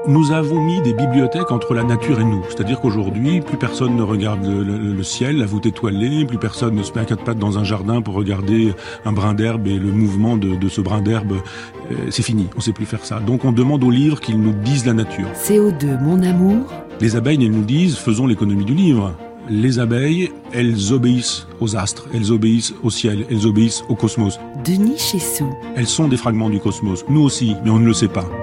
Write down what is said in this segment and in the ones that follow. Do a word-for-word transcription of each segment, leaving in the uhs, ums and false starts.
Nous avons mis des bibliothèques entre la nature et nous. C'est-à-dire qu'aujourd'hui, plus personne ne regarde le, le, le ciel, la voûte étoilée, plus personne ne se met à quatre pattes dans un jardin pour regarder un brin d'herbe et le mouvement de, de ce brin d'herbe. Euh, c'est fini, on ne sait plus faire ça. Donc on demande aux livres qu'ils nous disent la nature. C O deux, mon amour. Les abeilles, elles nous disent, faisons l'économie du livre. Les abeilles, elles obéissent aux astres, elles obéissent au ciel, elles obéissent au cosmos. Denis Chessou. Elles sont des fragments du cosmos. Nous aussi, mais on ne le sait pas.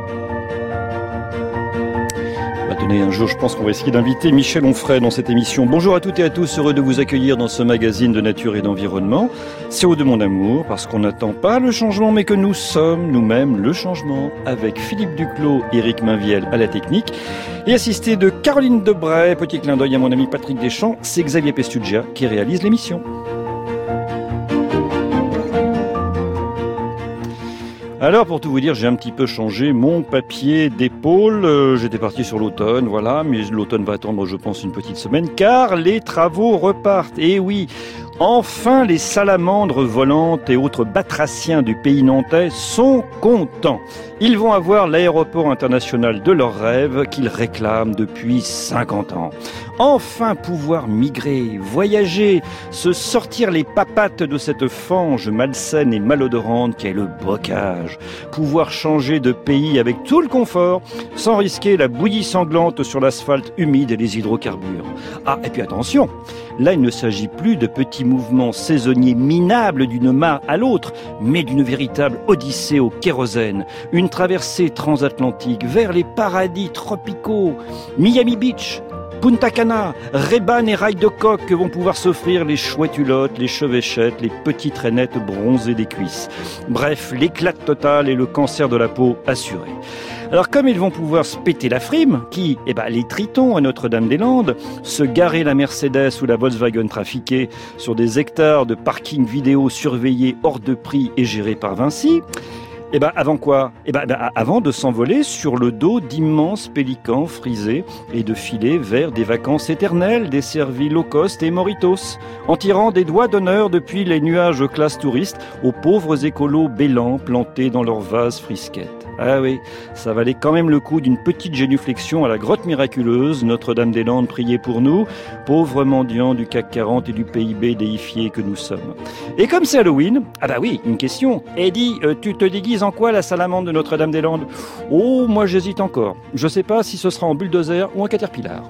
Tenez, un jour, je pense qu'on va essayer d'inviter Michel Onfray dans cette émission. Bonjour à toutes et à tous, heureux de vous accueillir dans ce magazine de nature et d'environnement. C O deux, mon amour, parce qu'on n'attend pas le changement, mais que nous sommes nous-mêmes le changement, avec Philippe Duclos, Éric Mainviel à la technique, et assisté de Caroline Debray. Petit clin d'œil à mon ami Patrick Deschamps, c'est Xavier Pestugia qui réalise l'émission. Alors, pour tout vous dire, j'ai un petit peu changé mon papier d'épaule. Euh, j'étais parti sur l'automne, voilà, mais l'automne va attendre, je pense, une petite semaine, car les travaux repartent. Et oui, enfin, les salamandres volantes et autres batraciens du pays nantais sont contents. Ils vont avoir l'aéroport international de leurs rêves qu'ils réclament depuis cinquante ans. Enfin pouvoir migrer, voyager, se sortir les papates de cette fange malsaine et malodorante qu'est le bocage. Pouvoir changer de pays avec tout le confort, sans risquer la bouillie sanglante sur l'asphalte humide et les hydrocarbures. Ah, et puis attention, là il ne s'agit plus de petits mouvements saisonniers minables d'une mare à l'autre, mais d'une véritable odyssée au kérosène. Une traversée transatlantique vers les paradis tropicaux. Miami Beach, Punta Cana, Reban et Rail de Coq que vont pouvoir s'offrir les chouettes-hulottes, les chevêchettes, les petites rainettes bronzées des cuisses. Bref, l'éclat total et le cancer de la peau assuré. Alors comme ils vont pouvoir se péter la frime, qui, eh ben, les tritons à Notre-Dame-des-Landes, se garer la Mercedes ou la Volkswagen trafiquée sur des hectares de parking vidéo surveillés hors de prix et gérés par Vinci, Eh ben, avant quoi? Eh ben, ben, avant de s'envoler sur le dos d'immenses pélicans frisés et de filer vers des vacances éternelles desservies low cost et moritos, en tirant des doigts d'honneur depuis les nuages classe touristes aux pauvres écolos bêlants plantés dans leurs vases frisquettes. Ah oui, ça valait quand même le coup d'une petite génuflexion à la grotte miraculeuse, Notre-Dame-des-Landes, priez pour nous, pauvres mendiants du C A C quarante et du P I B déifiés que nous sommes. Et comme c'est Halloween, ah bah oui, une question. Eddie, euh, tu te déguises en quoi la salamandre de Notre-Dame-des-Landes? Oh, moi j'hésite encore. Je sais pas si ce sera en bulldozer ou en caterpillar.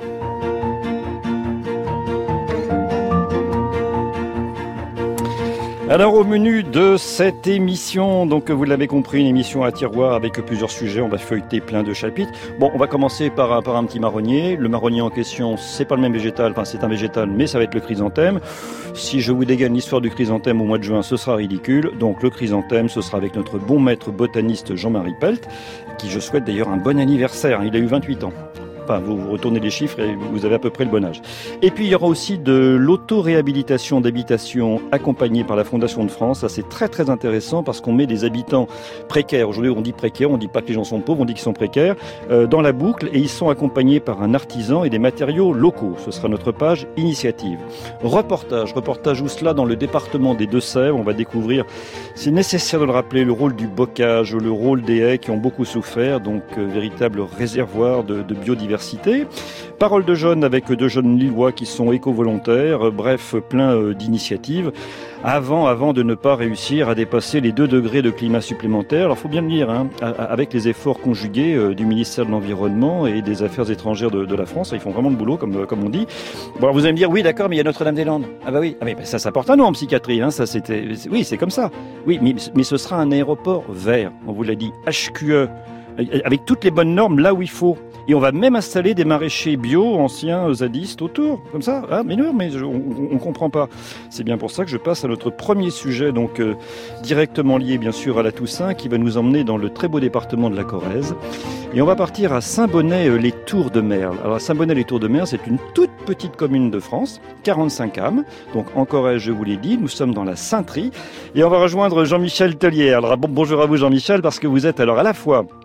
Alors au menu de cette émission, donc vous l'avez compris, une émission à tiroir avec plusieurs sujets, on va feuilleter plein de chapitres. Bon, on va commencer par un, par un petit marronnier. Le marronnier en question, c'est pas le même végétal, enfin c'est un végétal, mais ça va être le chrysanthème. Si je vous dégaine l'histoire du chrysanthème au mois de juin, ce sera ridicule. Donc le chrysanthème, ce sera avec notre bon maître botaniste Jean-Marie Pelt, qui je souhaite d'ailleurs un bon anniversaire, il a eu vingt-huit ans. Enfin, vous retournez les chiffres et vous avez à peu près le bon âge. Et puis, il y aura aussi de l'auto-réhabilitation d'habitations accompagnée par la Fondation de France. Ça, c'est très, très intéressant parce qu'on met des habitants précaires. Aujourd'hui, on dit précaires, on dit pas que les gens sont pauvres, on dit qu'ils sont précaires, euh, dans la boucle et ils sont accompagnés par un artisan et des matériaux locaux. Ce sera notre page initiative. Reportage, reportage où cela dans le département des Deux-Sèvres. On va découvrir, c'est nécessaire de le rappeler, le rôle du bocage, le rôle des haies qui ont beaucoup souffert, donc euh, véritable réservoir de, de biodiversité. Parole de jeunes avec deux jeunes lillois qui sont éco-volontaires, bref, plein euh, d'initiatives, avant, avant de ne pas réussir à dépasser les deux degrés de climat supplémentaires. Alors, il faut bien le dire, hein, avec les efforts conjugués euh, du ministère de l'Environnement et des Affaires étrangères de, de la France, ils font vraiment le boulot, comme, comme on dit. Bon, alors vous allez me dire, oui, d'accord, mais il y a Notre-Dame-des-Landes. Ah bah oui, ah, mais ça, ça porte un nom en psychiatrie, hein, ça c'était, oui, c'est comme ça. Oui, mais, mais ce sera un aéroport vert, on vous l'a dit, H Q E, avec toutes les bonnes normes là où il faut. Et on va même installer des maraîchers bio, anciens zadistes autour, comme ça. Ah, mais non, mais je, on, on comprend pas. C'est bien pour ça que je passe à notre premier sujet, donc euh, directement lié bien sûr à la Toussaint, qui va nous emmener dans le très beau département de la Corrèze. Et on va partir à Saint-Bonnet-les-Tours-de-Merle. Alors Saint-Bonnet-les-Tours-de-Merle, c'est une toute petite commune de France, quarante-cinq âmes. Donc en Corrèze, je vous l'ai dit, nous sommes dans la Sainterie. Et on va rejoindre Jean-Michel Tellier. Alors bon, bonjour à vous Jean-Michel, parce que vous êtes alors à la fois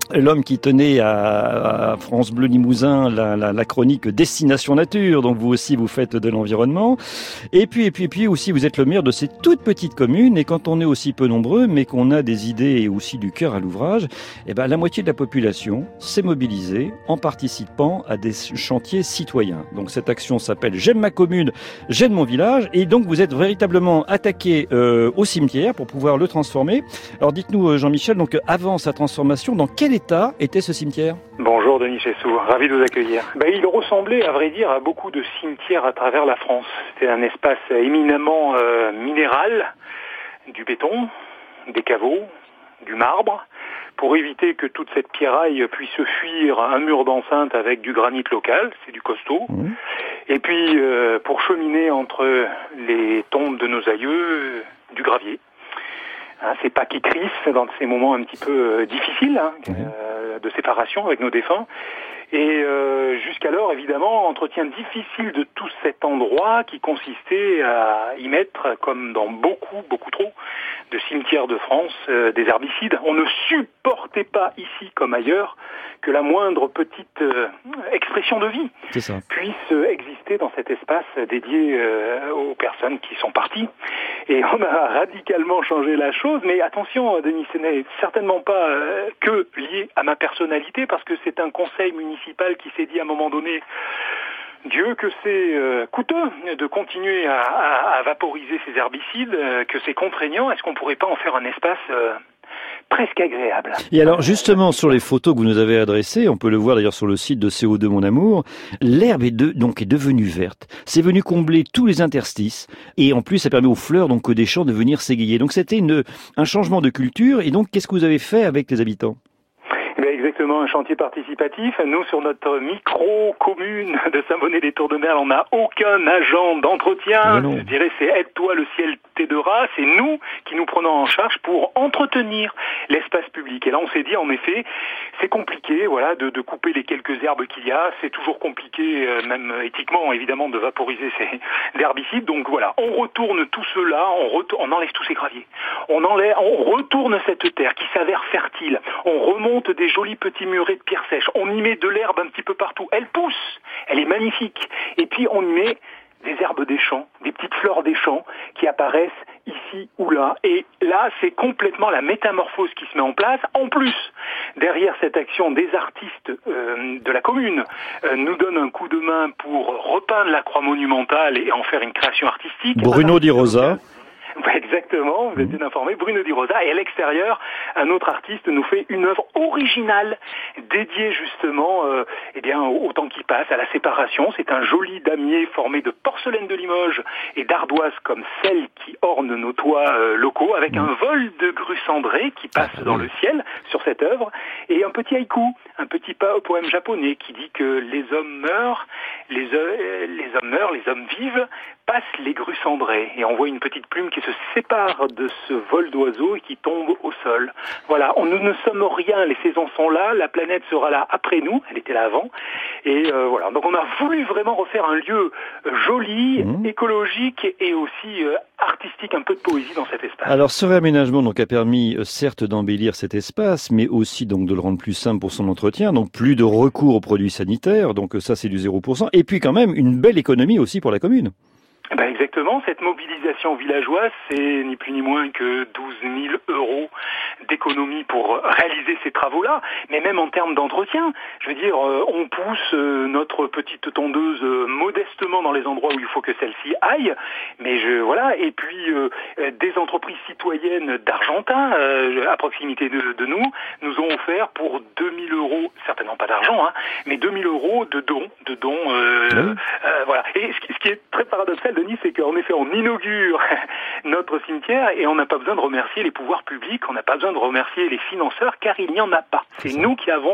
l'homme qui tenait à, à France Bleu Limousin la, la, la chronique Destination Nature, donc vous aussi vous faites de l'environnement. Et puis, et puis, et puis aussi vous êtes le maire de ces toutes petites communes, et quand on est aussi peu nombreux, mais qu'on a des idées et aussi du cœur à l'ouvrage, eh ben la moitié de la population s'est mobilisée en participant à des chantiers citoyens. Donc cette action s'appelle J'aime ma commune, j'aime mon village, et donc vous êtes véritablement attaqué euh, au cimetière pour pouvoir le transformer. Alors dites-nous Jean-Michel, donc avant sa transformation, dans quel état était ce cimetière ? Bonjour Denis Chessou, ravi de vous accueillir. Ben, il ressemblait à vrai dire à beaucoup de cimetières à travers la France. C'était un espace éminemment euh, minéral, du béton, des caveaux, du marbre, pour éviter que toute cette pierraille puisse fuir un mur d'enceinte avec du granit local, c'est du costaud. Mmh. Et puis euh, pour cheminer entre les tombes de nos aïeux, du gravier. Hein, c'est pas qui crisse dans ces moments un petit peu euh, difficiles hein, mmh. euh, de séparation avec nos défunts. Et euh, jusqu'alors, évidemment, entretien difficile de tout cet endroit qui consistait à y mettre, comme dans beaucoup, beaucoup trop de cimetières de France, euh, des herbicides. On ne supportait pas ici comme ailleurs que la moindre petite euh, expression de vie puisse euh, exister dans cet espace dédié euh, aux personnes qui sont parties. Et on a radicalement changé la chose, mais attention, Denis, ce n'est certainement pas euh, que lié à ma personnalité, parce que c'est un conseil municipal qui s'est dit à un moment donné, Dieu, que c'est euh, coûteux de continuer à, à, à vaporiser ces herbicides, euh, que c'est contraignant, est-ce qu'on pourrait pas en faire un espace euh, presque agréable. Et alors justement sur les photos que vous nous avez adressées, on peut le voir d'ailleurs sur le site de C O deux Mon Amour, l'herbe est de, donc est devenue verte. C'est venu combler tous les interstices et en plus ça permet aux fleurs donc des champs de venir s'égayer. Donc c'était une un changement de culture et donc qu'est-ce que vous avez fait avec les habitants ? Exactement, un chantier participatif. Nous, sur notre micro-commune de Saint-Bonnet-les-Tours-de-Merle, on n'a aucun agent d'entretien. Je dirais, c'est aide-toi, le ciel t'aidera. C'est nous qui nous prenons en charge pour entretenir l'espace public. Et là, on s'est dit, en effet, c'est compliqué, voilà, de, de couper les quelques herbes qu'il y a. C'est toujours compliqué, euh, même éthiquement, évidemment, de vaporiser ces herbicides. Donc voilà, on retourne tout cela, on, retourne, on enlève tous ces graviers. On enlève, on retourne cette terre qui s'avère fertile. On remonte des jolis petits murets de pierres sèches. On y met de l'herbe un petit peu partout. Elle pousse, elle est magnifique. Et puis on y met des herbes des champs, des petites fleurs des champs qui apparaissent ici ou là. Et là, c'est complètement la métamorphose qui se met en place. En plus, derrière cette action, des artistes euh, de la commune euh, nous donnent un coup de main pour repeindre la croix monumentale et en faire une création artistique. Bruno Di Rosa. Exactement, vous êtes bien informé, Bruno Di Rosa. Et à l'extérieur, un autre artiste nous fait une œuvre originale dédiée justement euh, eh bien, au, au temps qui passe, à la séparation. C'est un joli damier formé de porcelaine de Limoges et d'ardoise comme celle qui orne nos toits euh, locaux, avec un vol de grue cendrée qui passe dans le ciel sur cette œuvre, et un petit haïku, un petit poème japonais qui dit que les hommes meurent, les, euh, les hommes meurent, les hommes vivent, passent les grues cendrées. Et on voit une petite plume qui se sépare de ce vol d'oiseaux et qui tombe au sol. Voilà, on, nous ne sommes rien, les saisons sont là, la planète sera là après nous, elle était là avant. Et euh, voilà, donc on a voulu vraiment refaire un lieu joli, mmh. écologique et aussi euh, artistique, un peu de poésie dans cet espace. Alors ce réaménagement donc a permis euh, certes d'embellir cet espace, mais aussi donc de le rendre plus simple pour son entretien, donc plus de recours aux produits sanitaires, donc ça c'est du zéro pour cent, et puis quand même une belle économie aussi pour la commune. Ben exactement, cette mobilisation villageoise, c'est ni plus ni moins que douze mille euros d'économie pour réaliser ces travaux-là, mais même en termes d'entretien, je veux dire, on pousse notre petite tondeuse modestement dans les endroits où il faut que celle-ci aille, mais je voilà, et puis euh, des entreprises citoyennes d'Argentin, euh, à proximité de, de nous, nous ont offert pour deux mille euros, certainement pas d'argent, hein, mais deux mille euros de dons, de dons, euh, oui. euh, voilà. Et ce, ce qui est très paradoxal, Denis, c'est qu'en effet, on inaugure notre cimetière et on n'a pas besoin de remercier les pouvoirs publics, on n'a pas besoin de remercier les financeurs, car il n'y en a pas. C'est nous qui avons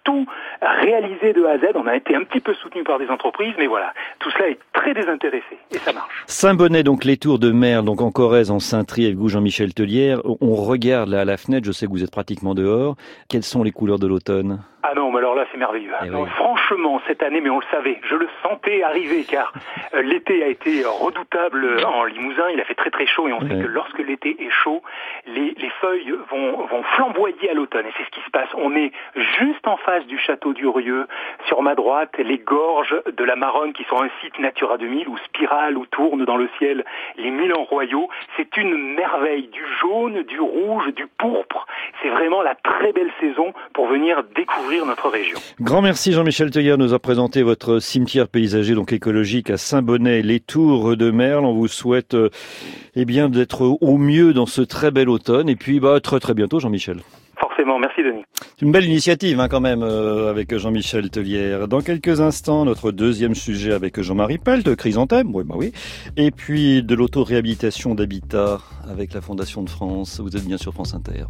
tout réalisé de A à Z. On a été un petit peu soutenu par des entreprises, mais voilà, tout cela est très désintéressé et ça marche. Saint-Bonnet, donc les Tours de Merle, donc en Corrèze, en Saint-Try, avec vous Jean-Michel Tellière. On regarde là à la fenêtre, je sais que vous êtes pratiquement dehors. Quelles sont les couleurs de l'automne ? Ah non, mais alors là, c'est merveilleux. Eh non, oui. Franchement, cette année, mais on le savait, je le sentais arriver, car euh, l'été a été redoutable en Limousin, il a fait très très chaud, et on Ouais. sait que lorsque l'été est chaud, les, les feuilles vont, vont flamboyer à l'automne, et c'est ce qui se passe. On est juste en face du château d'Urieux, sur ma droite, les gorges de la Maronne, qui sont un site Natura deux mille, où spiralent, où tournent dans le ciel les milans royaux. C'est une merveille, du jaune, du rouge, du pourpre. C'est vraiment la très belle saison pour venir découvrir notre région. Grand merci Jean-Michel Tellière de nous a présenté votre cimetière paysager donc écologique à Saint-Bonnet, les Tours de Merle. On vous souhaite euh, eh bien d'être au mieux dans ce très bel automne et puis bah très très bientôt Jean-Michel. Forcément, merci Denis. C'est une belle initiative hein, quand même euh, avec Jean-Michel Tellière. Dans quelques instants, notre deuxième sujet avec Jean-Marie Pelt, Chrysanthème, oui bah oui. Et puis de l'auto-réhabilitation d'habitat avec la Fondation de France. Vous êtes bien sur France Inter.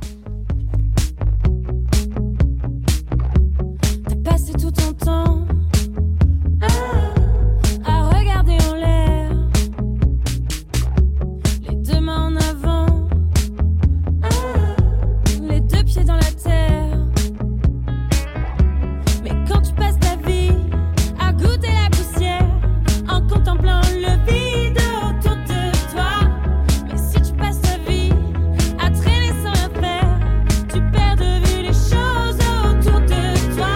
Passer tout ton temps à, à regarder en l'air, les deux mains en avant, les deux pieds dans la terre. Mais quand tu passes ta vie à goûter la poussière en contemplant le vide autour de toi, mais si tu passes ta vie à traîner sans rien faire, tu perds de vue les choses autour de toi.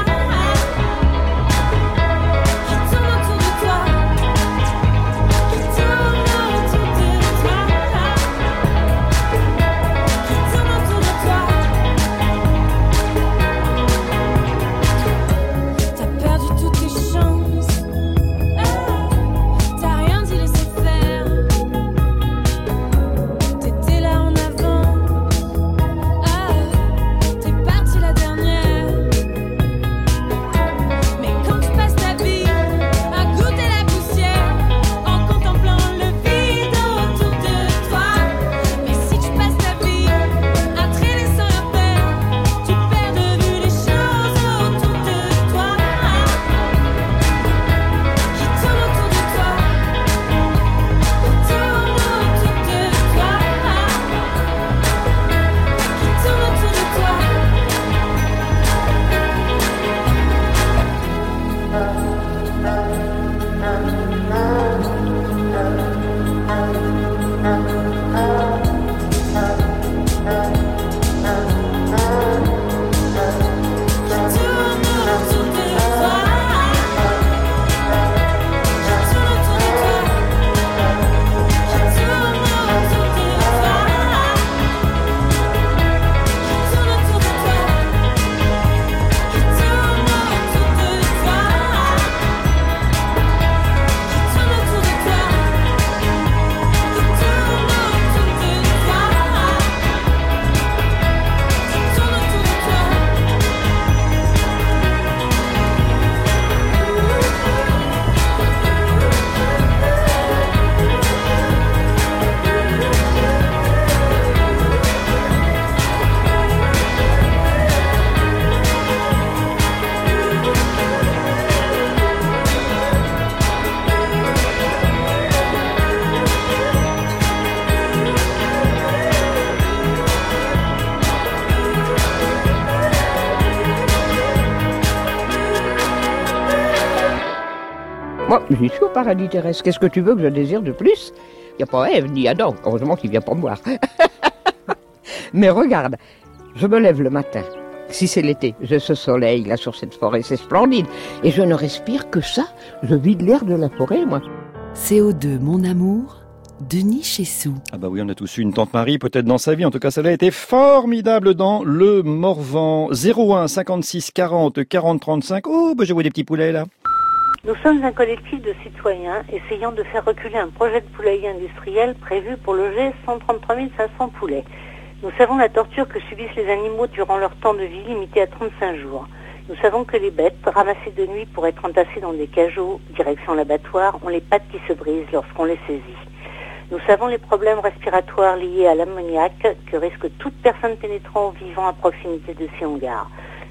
Moi, j'y suis au paradis terrestre. Qu'est-ce que tu veux que je désire de plus? Il n'y a pas Ève ni Adam. Heureusement qu'il vient pas me voir. Mais regarde, je me lève le matin. Si c'est l'été, j'ai ce soleil là sur cette forêt, c'est splendide. Et je ne respire que ça. Je vide l'air de la forêt, moi. C O deux, mon amour, Denis Chessou. Ah bah oui, on a tous eu une tante Marie, peut-être dans sa vie. En tout cas, celle-là a été formidable dans le Morvan. zéro un cinquante-six quarante quarante trente-cinq. Oh, bah je vois des petits poulets là. Nous sommes un collectif de citoyens essayant de faire reculer un projet de poulailler industriel prévu pour loger cent trente-trois mille cinq cents poulets. Nous savons la torture que subissent les animaux durant leur temps de vie limité à trente-cinq jours. Nous savons que les bêtes, ramassées de nuit pour être entassées dans des cageots, direction l'abattoir, ont les pattes qui se brisent lorsqu'on les saisit. Nous savons les problèmes respiratoires liés à l'ammoniac que risque toute personne pénétrant ou vivant à proximité de ces hangars.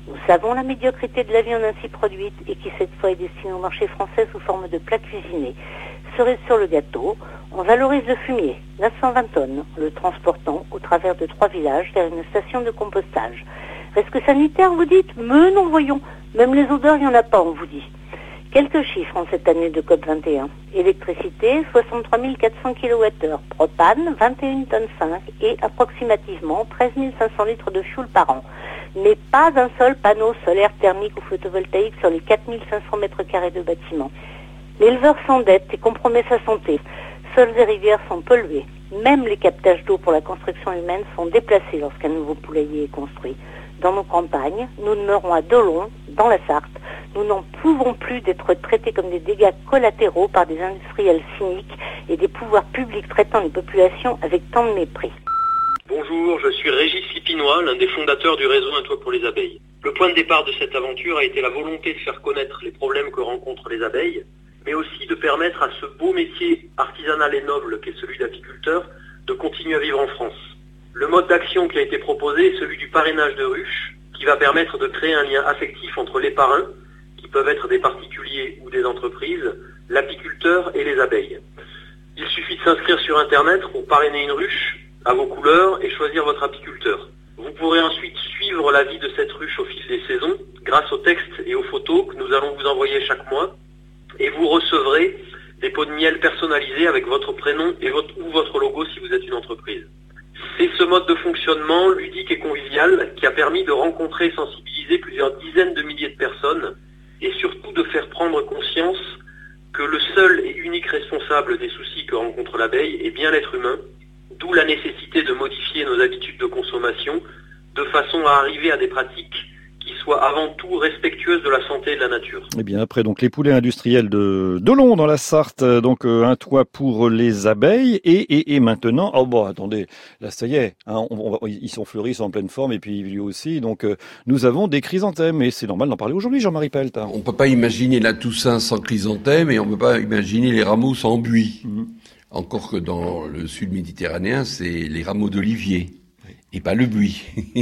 Nous savons la médiocrité de la viande ainsi produite et qui cette fois est destinée au marché français sous forme de plats cuisinés. Cerise sur le gâteau, on valorise le fumier, neuf cent vingt tonnes, en le transportant au travers de trois villages vers une station de compostage. Risque sanitaire, vous dites? Mais non, voyons. Même les odeurs, il n'y en a pas, on vous dit. Quelques chiffres en cette année de COP vingt et un. Électricité, soixante-trois mille quatre cents kilowattheures. Propane, vingt et une tonnes cinq et approximativement treize mille cinq cents litres de fioul par an. Mais pas un seul panneau solaire thermique ou photovoltaïque sur les quatre mille cinq cents mètres carrés de bâtiments. L'éleveur s'endette et compromet sa santé. Sols et rivières sont pollués. Même les captages d'eau pour la construction humaine sont déplacés lorsqu'un nouveau poulailler est construit. Dans nos campagnes, nous demeurons à Dolon, dans la Sarthe. Nous n'en pouvons plus d'être traités comme des dégâts collatéraux par des industriels cyniques et des pouvoirs publics traitant les populations avec tant de mépris. Bonjour, je suis Régis Lipinois, l'un des fondateurs du réseau Un Toit pour les abeilles. Le point de départ de cette aventure a été la volonté de faire connaître les problèmes que rencontrent les abeilles, mais aussi de permettre à ce beau métier artisanal et noble qu'est celui d'apiculteur de continuer à vivre en France. Le mode d'action qui a été proposé est celui du parrainage de ruches, qui va permettre de créer un lien affectif entre les parrains, qui peuvent être des particuliers ou des entreprises, l'apiculteur et les abeilles. Il suffit de s'inscrire sur Internet pour parrainer une ruche à vos couleurs et choisir votre apiculteur. Vous pourrez ensuite suivre la vie de cette ruche au fil des saisons, grâce aux textes et aux photos que nous allons vous envoyer chaque mois, et vous recevrez des pots de miel personnalisés avec votre prénom et votre, ou votre logo si vous êtes une entreprise. C'est ce mode de fonctionnement ludique et convivial qui a permis de rencontrer et sensibiliser plusieurs dizaines de milliers de personnes et surtout de faire prendre conscience que le seul et unique responsable des soucis que rencontre l'abeille est bien l'être humain, d'où la nécessité de modifier nos habitudes de consommation de façon à arriver à des pratiques qui soient avant tout respectueuses de la santé et de la nature. Eh bien, après donc les poulets industriels de Dolon dans la Sarthe, donc euh, un toit pour les abeilles, et, et, et maintenant, oh bon, attendez, là ça y est, hein, on, on, ils sont fleuris, ils sont en pleine forme, et puis lui aussi, donc euh, nous avons des chrysanthèmes, et c'est normal d'en parler aujourd'hui, Jean-Marie Pelt. Hein. On peut pas imaginer la Toussaint sans chrysanthèmes, et on peut pas imaginer les rameaux sans buis. Mmh. Encore que dans le sud méditerranéen, c'est les rameaux d'olivier. Et pas le buis.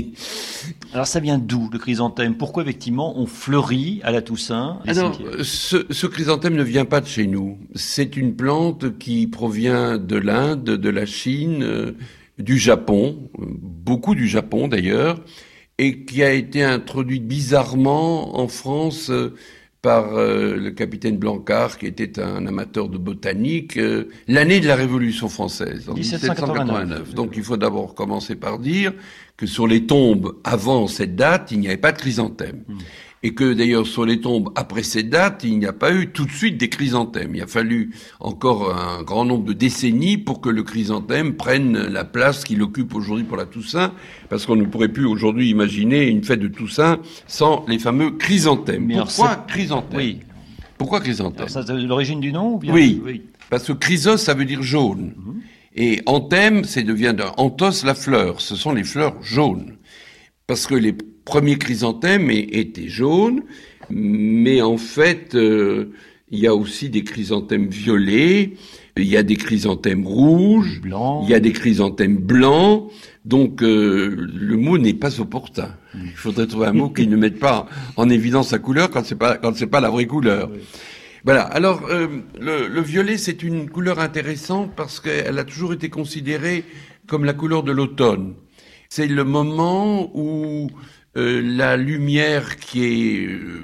Alors ça vient d'où, le chrysanthème? Pourquoi effectivement on fleurit à la Toussaint? Alors, ce, ce chrysanthème ne vient pas de chez nous. C'est une plante qui provient de l'Inde, de la Chine, euh, du Japon, beaucoup du Japon d'ailleurs, et qui a été introduite bizarrement en France euh, par euh, le capitaine Blancard, qui était un amateur de botanique, euh, l'année de la Révolution française, en dix-sept cent quatre-vingt-neuf. Donc il faut d'abord commencer par dire que sur les tombes avant cette date, il n'y avait pas de chrysanthème. Mmh. Et que d'ailleurs sur les tombes après cette date, il n'y a pas eu tout de suite des chrysanthèmes. Il a fallu encore un grand nombre de décennies pour que le chrysanthème prenne la place qu'il occupe aujourd'hui pour la Toussaint, parce qu'on ne pourrait plus aujourd'hui imaginer une fête de Toussaint sans les fameux chrysanthèmes. Mais Pourquoi chrysanthème? Oui. Pourquoi chrysanthème? Ça, c'est l'origine du nom ou bien? Oui, oui. Parce que chrysos, ça veut dire jaune. Mmh. Et anthème, c'est devient d'un anthos, la fleur. Ce sont les fleurs jaunes. Parce que les premiers chrysanthèmes étaient jaunes, mais en fait, euh, il y a aussi des chrysanthèmes violets, il y a des chrysanthèmes rouges, blanc. Il y a des chrysanthèmes blancs, donc euh, le mot n'est pas opportun. Il faudrait trouver un mot qui ne mette pas en évidence sa couleur quand c'est pas quand c'est pas la vraie couleur. Oui. Voilà. Alors, euh, le, le violet, c'est une couleur intéressante parce qu'elle a toujours été considérée comme la couleur de l'automne. C'est le moment où euh, la lumière qui est euh,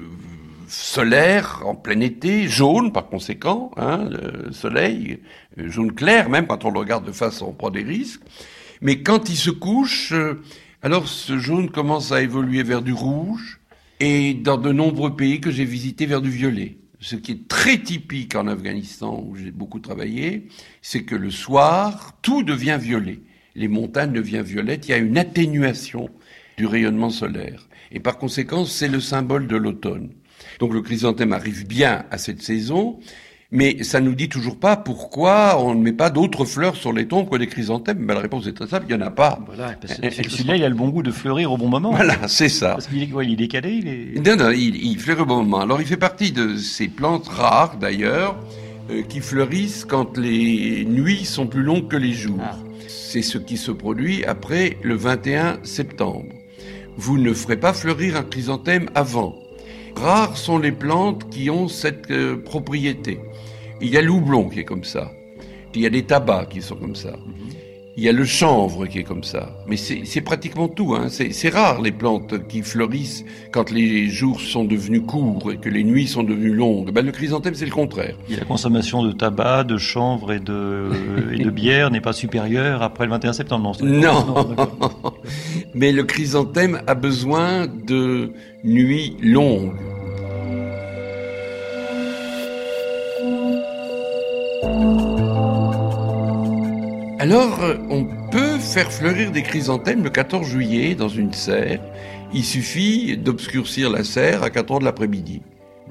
solaire, en plein été, jaune par conséquent, hein, le soleil, euh, jaune clair, même quand on le regarde de face, on prend des risques. Mais quand il se couche, euh, alors ce jaune commence à évoluer vers du rouge, et dans de nombreux pays que j'ai visités, vers du violet. Ce qui est très typique en Afghanistan, où j'ai beaucoup travaillé, c'est que le soir, tout devient violet. Les montagnes deviennent violettes, il y a une atténuation du rayonnement solaire. Et par conséquent, c'est le symbole de l'automne. Donc le chrysanthème arrive bien à cette saison, mais ça nous dit toujours pas pourquoi on ne met pas d'autres fleurs sur les tombes que des chrysanthèmes. Ben, la réponse est très simple, il n'y en a pas. Voilà, parce que celui-là, il a le bon goût de fleurir au bon moment. Voilà, c'est ça. Parce qu'il est quoi, il est décalé, il est... Non, non, il, il fleurit au bon moment. Alors il fait partie de ces plantes rares, d'ailleurs, euh, qui fleurissent quand les nuits sont plus longues que les jours. Ah. C'est ce qui se produit après le vingt et un septembre. vous ne ferez pas fleurir un chrysanthème avant. Rares sont les plantes qui ont cette euh, propriété. Il y a l'houblon qui est comme ça. Il y a des tabacs qui sont comme ça. Il y a le chanvre qui est comme ça. Mais c'est, c'est pratiquement tout. Hein. C'est, c'est rare les plantes qui fleurissent quand les jours sont devenus courts et que les nuits sont devenues longues. Ben, le chrysanthème, c'est le contraire. Et la consommation de tabac, de chanvre et de, et de bière n'est pas supérieure après le vingt et un septembre, non? C'est Non, non mais le chrysanthème a besoin de nuits longues. Alors, on peut faire fleurir des chrysanthèmes le quatorze juillet dans une serre. Il suffit d'obscurcir la serre à quatre heures de l'après-midi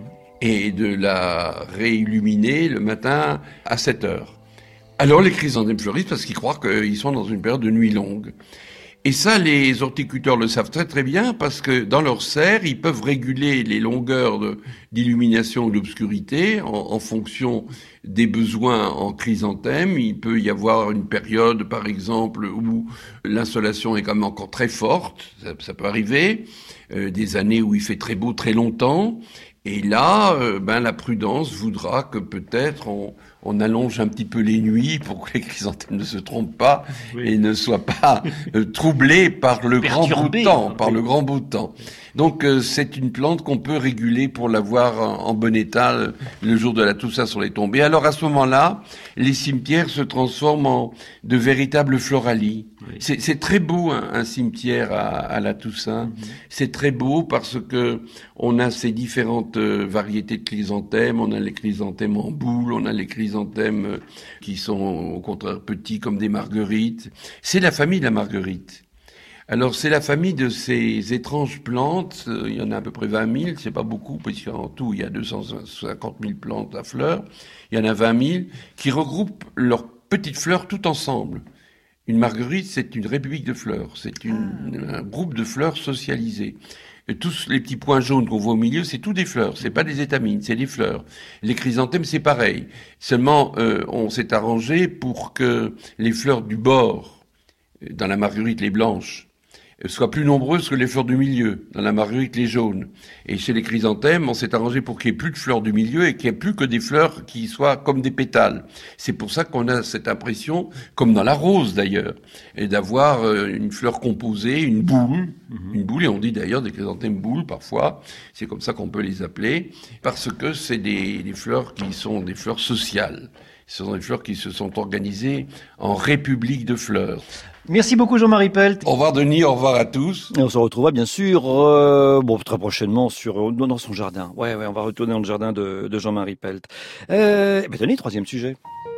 et de la réilluminer le matin à sept heures. Alors les chrysanthèmes fleurissent parce qu'ils croient qu'ils sont dans une période de nuit longue. Et ça, les horticulteurs le savent très très bien parce que dans leur serre, ils peuvent réguler les longueurs de, d'illumination ou d'obscurité en, en fonction des besoins en chrysanthème. Il peut y avoir une période, par exemple, où l'insolation est quand même encore très forte, ça, ça peut arriver, euh, des années où il fait très beau très longtemps. Et là, euh, ben la prudence voudra que peut-être on, on allonge un petit peu les nuits pour que les chrysanthèmes ne se trompent pas oui. et ne soient pas euh, troublés par le Perturbé, grand beau temps, par oui. le grand beau temps. Donc euh, c'est une plante qu'on peut réguler pour l'avoir en, en bon état euh, le jour de la Toussaint sur les tombes. Et alors à ce moment-là, les cimetières se transforment en de véritables floralies. Oui. C'est, c'est très beau hein, un cimetière à, à la Toussaint. Mm-hmm. C'est très beau parce que on a ces différentes euh, variétés de chrysanthèmes. On a les chrysanthèmes en boule, on a les chrysanthèmes euh, qui sont au contraire petits comme des marguerites. C'est la famille de la marguerite. Alors c'est la famille de ces étranges plantes, il y en a à peu près vingt mille, c'est pas beaucoup, parce qu'en tout il y a deux cent cinquante mille plantes à fleurs, il y en a vingt mille, qui regroupent leurs petites fleurs tout ensemble. Une marguerite, c'est une république de fleurs, c'est une, un groupe de fleurs socialisées. Et tous les petits points jaunes qu'on voit au milieu, c'est tout des fleurs, c'est pas des étamines, c'est des fleurs. Les chrysanthèmes, c'est pareil, seulement euh, on s'est arrangé pour que les fleurs du bord, dans la marguerite les blanches, soient plus nombreuses que les fleurs du milieu, dans la marguerite les jaunes. Et chez les chrysanthèmes, on s'est arrangé pour qu'il n'y ait plus de fleurs du milieu et qu'il n'y ait plus que des fleurs qui soient comme des pétales. C'est pour ça qu'on a cette impression, comme dans la rose d'ailleurs, et d'avoir une fleur composée, une boule, mmh. une boule, et on dit d'ailleurs des chrysanthèmes boules parfois, c'est comme ça qu'on peut les appeler, parce que c'est des, des fleurs qui sont des fleurs sociales. Ce sont des fleurs qui se sont organisées en république de fleurs. Merci beaucoup Jean-Marie Pelt. Au revoir Denis, au revoir à tous. Et on se retrouvera bien sûr euh, bon, très prochainement sur, dans son jardin. Ouais, ouais, on va retourner dans le jardin de, de Jean-Marie Pelt. Euh, ben Denis, troisième sujet.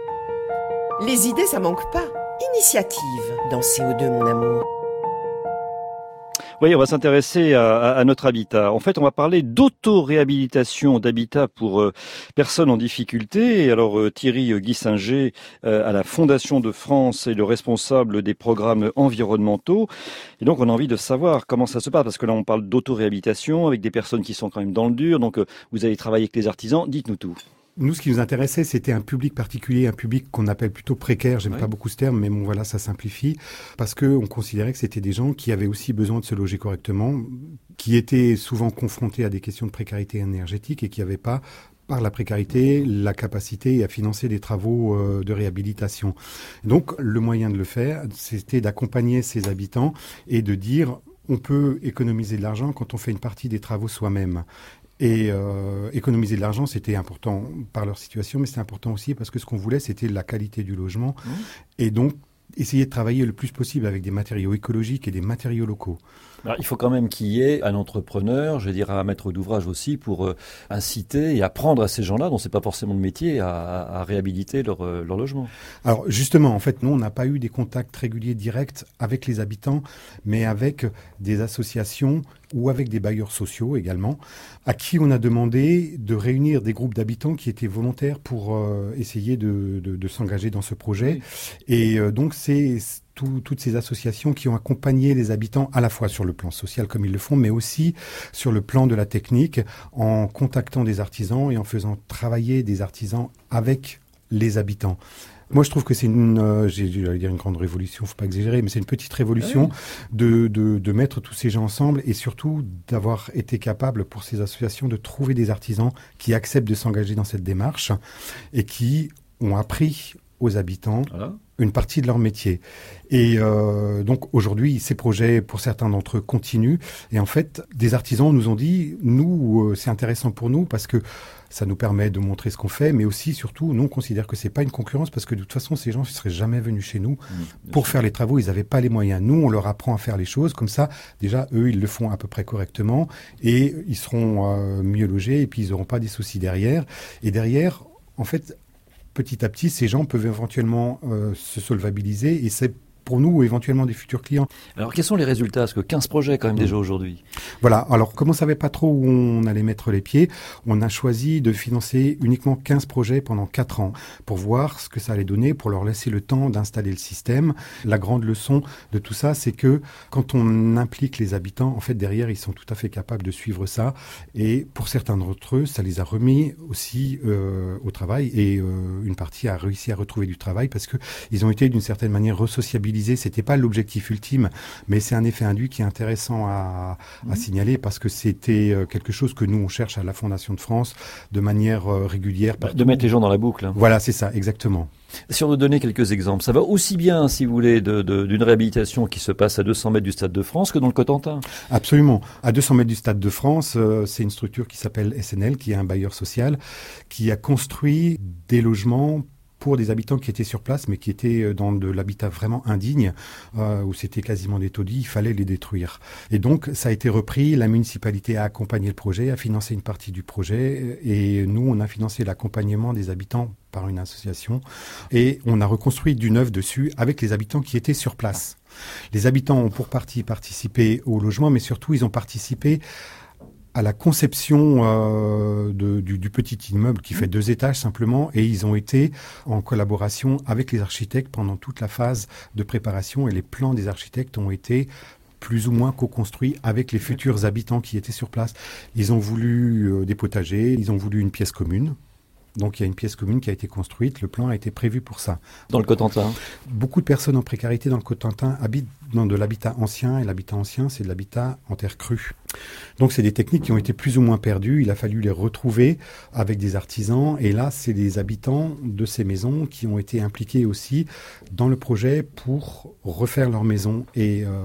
Les idées, ça manque pas. Initiative dans C O deux, mon amour. Oui, on va s'intéresser à, à, à notre habitat. En fait, on va parler d'auto-réhabilitation d'habitat pour euh, personnes en difficulté. Et alors, euh, Thierry Guissinger, euh, à la Fondation de France, est le responsable des programmes environnementaux. Et donc, on a envie de savoir comment ça se passe, parce que là, on parle d'auto-réhabilitation avec des personnes qui sont quand même dans le dur. Donc, euh, vous allez travailler avec les artisans. Dites-nous tout. Nous, ce qui nous intéressait, c'était un public particulier, un public qu'on appelle plutôt précaire. J'aime ouais. pas beaucoup ce terme, mais bon, voilà, ça simplifie. Parce que on considérait que c'était des gens qui avaient aussi besoin de se loger correctement, qui étaient souvent confrontés à des questions de précarité énergétique et qui n'avaient pas, par la précarité, la capacité à financer des travaux euh, de réhabilitation. Donc, le moyen de le faire, c'était d'accompagner ces habitants et de dire, on peut économiser de l'argent quand on fait une partie des travaux soi-même. Et euh, économiser de l'argent, c'était important par leur situation, mais c'était important aussi parce que ce qu'on voulait, c'était la qualité du logement. Mmh. Et donc, essayer de travailler le plus possible avec des matériaux écologiques et des matériaux locaux. Alors, il faut quand même qu'il y ait un entrepreneur, je veux dire un maître d'ouvrage aussi, pour euh, inciter et apprendre à ces gens-là, dont c'est pas forcément le métier, à, à réhabiliter leur, euh, leur logement. Alors justement, en fait, nous, on n'a pas eu des contacts réguliers directs avec les habitants, mais avec des associations ou avec des bailleurs sociaux également, à qui on a demandé de réunir des groupes d'habitants qui étaient volontaires pour euh, essayer de, de, de s'engager dans ce projet. Oui. Et euh, donc, c'est tout, toutes ces associations qui ont accompagné les habitants à la fois sur le plan social comme ils le font, mais aussi sur le plan de la technique, en contactant des artisans et en faisant travailler des artisans avec les habitants. Moi, je trouve que c'est une, euh, j'ai dû dire une grande révolution, faut pas exagérer, mais c'est une petite révolution oui. de, de, de mettre tous ces gens ensemble et surtout d'avoir été capable pour ces associations de trouver des artisans qui acceptent de s'engager dans cette démarche et qui ont appris aux habitants voilà. une partie de leur métier. Et euh, donc aujourd'hui, ces projets, pour certains d'entre eux, continuent. Et en fait, des artisans nous ont dit, nous, euh, c'est intéressant pour nous parce que ça nous permet de montrer ce qu'on fait, mais aussi, surtout, nous, on considère que c'est pas une concurrence parce que de toute façon, ces gens ne seraient jamais venus chez nous mmh, pour sûr. faire les travaux. Ils n'avaient pas les moyens. Nous, on leur apprend à faire les choses. Comme ça, déjà, eux, ils le font à peu près correctement et ils seront euh, mieux logés et puis ils n'auront pas des soucis derrière. Et derrière, en fait, petit à petit, ces gens peuvent éventuellement euh, se solvabiliser et c'est pour nous éventuellement des futurs clients. Alors quels sont les résultats? Parce que quinze projets quand même mmh. déjà aujourd'hui. Voilà, alors comme on ne savait pas trop où on allait mettre les pieds, on a choisi de financer uniquement quinze projets pendant quatre ans pour voir ce que ça allait donner, pour leur laisser le temps d'installer le système. La grande leçon de tout ça, c'est que quand on implique les habitants, en fait derrière ils sont tout à fait capables de suivre ça et pour certains d'entre eux, ça les a remis aussi euh, au travail et euh, une partie a réussi à retrouver du travail parce qu'ils ont été d'une certaine manière resociabilisés. C'était pas l'objectif ultime, mais c'est un effet induit qui est intéressant à, à mmh. signaler parce que c'était quelque chose que nous on cherche à la Fondation de France de manière régulière. Partout. De mettre les gens dans la boucle. Hein. Voilà, c'est ça, exactement. Si on veut donner quelques exemples, ça va aussi bien, si vous voulez, de, de, d'une réhabilitation qui se passe à deux cents mètres du Stade de France que dans le Cotentin. Absolument. À deux cents mètres du Stade de France, euh, c'est une structure qui s'appelle S N L, qui est un bailleur social, qui a construit des logements pour des habitants qui étaient sur place, mais qui étaient dans de l'habitat vraiment indigne, euh, où c'était quasiment des taudis, il fallait les détruire. Et donc, ça a été repris, la municipalité a accompagné le projet, a financé une partie du projet, et nous, on a financé l'accompagnement des habitants par une association, et on a reconstruit du neuf dessus avec les habitants qui étaient sur place. Les habitants ont pour partie participé au logement, mais surtout, ils ont participé à la conception euh, de, du, du petit immeuble qui fait deux étages simplement, et ils ont été en collaboration avec les architectes pendant toute la phase de préparation, et les plans des architectes ont été plus ou moins co-construits avec les futurs habitants qui étaient sur place. Ils ont voulu euh, des potagers, ils ont voulu une pièce commune. Donc il y a une pièce commune qui a été construite, le plan a été prévu pour ça. Dans le Cotentin. Beaucoup de personnes en précarité dans le Cotentin habitent dans de l'habitat ancien, et l'habitat ancien, c'est de l'habitat en terre crue. Donc c'est des techniques qui ont été plus ou moins perdues, il a fallu les retrouver avec des artisans, et là c'est des habitants de ces maisons qui ont été impliqués aussi dans le projet pour refaire leurs maisons, et euh,